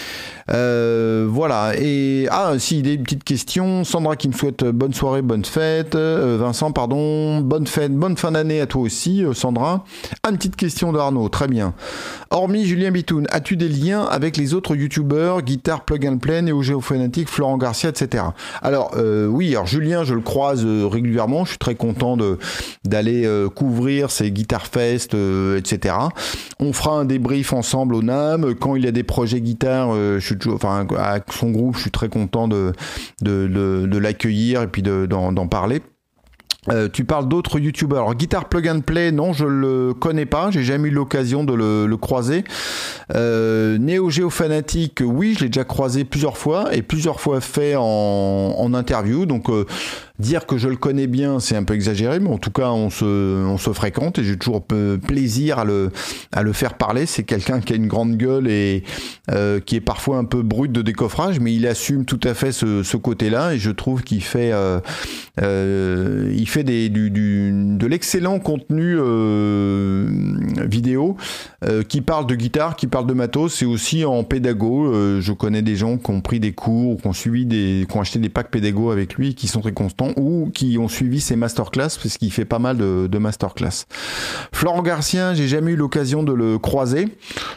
Euh, voilà. Et ah si, des petites questions. Sandra qui me souhaite bonne soirée, bonne fête. Euh, Vincent, pardon, bonne fête, bonne fin d'année à toi aussi, euh, Sandra. Ah, une petite question d'Arnaud, très bien. Hormis Julien Bitoun, as-tu des liens avec les autres youtubeurs, Guitare Plug and Play, Neo Geo Fanatic, Florent Garcia, et cetera. Alors euh, oui, alors Julien, je le croise euh, régulièrement. Je suis très content de d'aller euh, couvrir ces Guitar Fest, euh, et cetera. On fera un débrief ensemble au N A M. Quand il y a des projets guitare, euh, je suis toujours, enfin, avec son groupe, je suis très content de, de, de, de l'accueillir et puis de, d'en, d'en parler. Euh, tu parles d'autres youtubeurs. Alors, Guitar Plug and Play, non, je le connais pas. J'ai jamais eu l'occasion de le, le croiser. Euh, Neo Geo Fanatic, oui, je l'ai déjà croisé plusieurs fois et plusieurs fois fait en, en interview. Donc, euh, dire que je le connais bien, c'est un peu exagéré, mais en tout cas, on se, on se fréquente et j'ai toujours plaisir à le, à le faire parler. C'est quelqu'un qui a une grande gueule et euh, qui est parfois un peu brut de décoffrage, mais il assume tout à fait ce, ce côté-là et je trouve qu'il fait, euh, euh, il fait des, du, du, de l'excellent contenu euh, vidéo euh, qui parle de guitare, qui parle de matos et aussi en pédago. Euh, je connais des gens qui ont pris des cours, qui ont suivi des, qui ont acheté des packs pédago avec lui, qui sont très constants ou qui ont suivi ses masterclass parce qu'il fait pas mal de, de masterclass. Florent Garcia, j'ai jamais eu l'occasion de le croiser.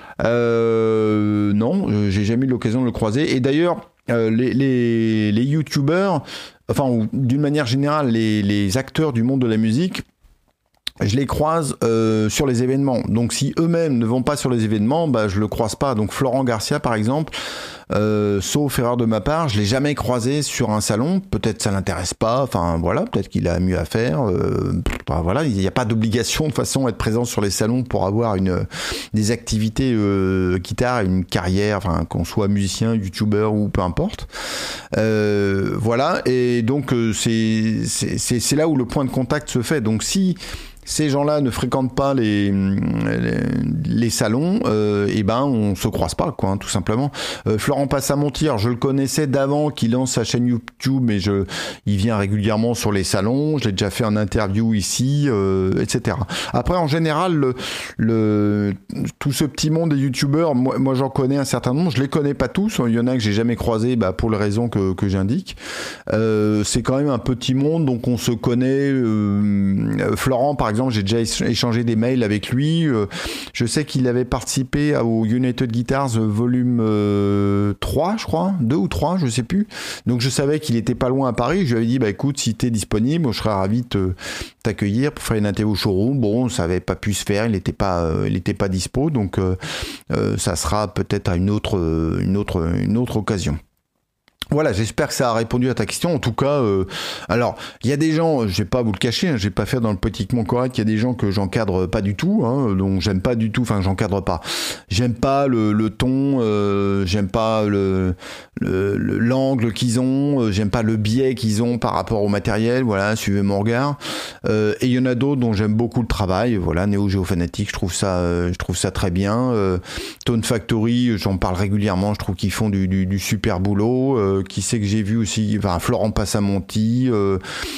Euh, non, j'ai jamais eu l'occasion de le croiser. Et d'ailleurs, euh, les, les, les youtubeurs, enfin, ou, d'une manière générale, les, les acteurs du monde de la musique, je les croise euh, sur les événements. Donc si eux-mêmes ne vont pas sur les événements, bah je le croise pas. Donc Florent Garcia par exemple, euh, sauf erreur de ma part, je l'ai jamais croisé sur un salon. Peut-être ça l'intéresse pas. Enfin voilà, peut-être qu'il a mieux à faire. Euh, bah, voilà, il n'y a pas d'obligation de toute façon être présent sur les salons pour avoir une des activités euh, guitare, une carrière, enfin qu'on soit musicien, youtubeur ou peu importe. Euh, voilà, et donc euh, c'est, c'est c'est c'est là où le point de contact se fait. Donc si ces gens-là ne fréquentent pas les les, les salons, euh, et ben on se croise pas, quoi, hein, tout simplement. Euh, Florent Passamontier, je le connaissais d'avant qu'il lance sa chaîne YouTube, mais je, il vient régulièrement sur les salons. Je l'ai déjà fait en interview ici, euh, et cetera. Après, en général, le, le tout ce petit monde des youtubeurs, moi, moi j'en connais un certain nombre. Je les connais pas tous. Il y en a que j'ai jamais croisé, bah, pour les raisons que que j'indique. Euh, c'est quand même un petit monde, donc on se connaît. Euh, Florent, par exemple, j'ai déjà échangé des mails avec lui. Euh, je sais qu'il avait participé au United Guitars volume euh, trois, je crois, deux ou trois, je sais plus. Donc je savais qu'il était pas loin à Paris. Je lui avais dit, bah écoute, si t'es disponible, je serais ravi de te, t'accueillir pour faire une interview au showroom. Bon, ça avait pas pu se faire, il était pas, euh, il était pas dispo, donc euh, euh, ça sera peut-être à une autre, une autre, une autre occasion. Voilà, j'espère que ça a répondu à ta question. En tout cas, euh, alors il y a des gens, je vais pas vous le cacher, hein, j'ai pas fait dans le politiquement correct. Il y a des gens que j'encadre pas du tout, hein, donc j'aime pas du tout. Enfin, j'encadre pas. J'aime pas le, le ton, euh, j'aime pas le, le, le l'angle qu'ils ont, euh, j'aime pas le biais qu'ils ont par rapport au matériel. Voilà, suivez mon regard. Euh, et il y en a d'autres dont j'aime beaucoup le travail. Voilà, Neo Geo Fanatic, je trouve ça, euh, je trouve ça très bien. Euh, Tone Factory, j'en parle régulièrement. Je trouve qu'ils font du, du, du super boulot. Euh, euh, qui c'est que j'ai vu aussi, enfin Florent Passamonti, euh,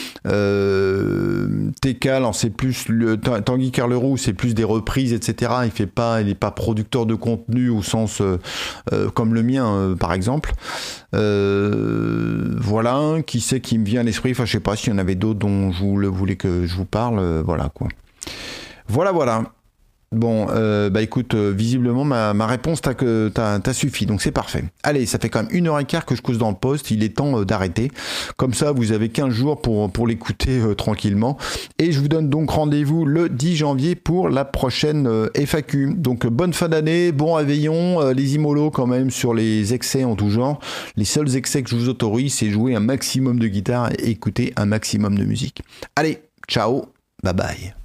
euh, T K, alors c'est plus le Tanguy Carleroux, c'est plus des reprises, et cetera. Il fait pas, il est pas producteur de contenu au sens euh, euh, comme le mien, euh, par exemple. Euh, voilà, qui c'est qui me vient à l'esprit. Enfin, je sais pas s'il y en avait d'autres dont je voulais, voulais que je vous parle. Euh, voilà quoi. Voilà, voilà. Bon, euh, bah écoute, euh, visiblement ma, ma réponse t'a, que, t'a, t'a suffi, donc c'est parfait. Allez, ça fait quand même une heure et quart que je cause dans le poste, il est temps euh, d'arrêter. Comme ça, vous avez quinze jours pour, pour l'écouter euh, tranquillement. Et je vous donne donc rendez-vous le dix janvier pour la prochaine euh, F A Q. Donc bonne fin d'année, bon réveillon, euh, les immolos quand même sur les excès en tout genre. Les seuls excès que je vous autorise, c'est jouer un maximum de guitare et écouter un maximum de musique. Allez, ciao, bye bye.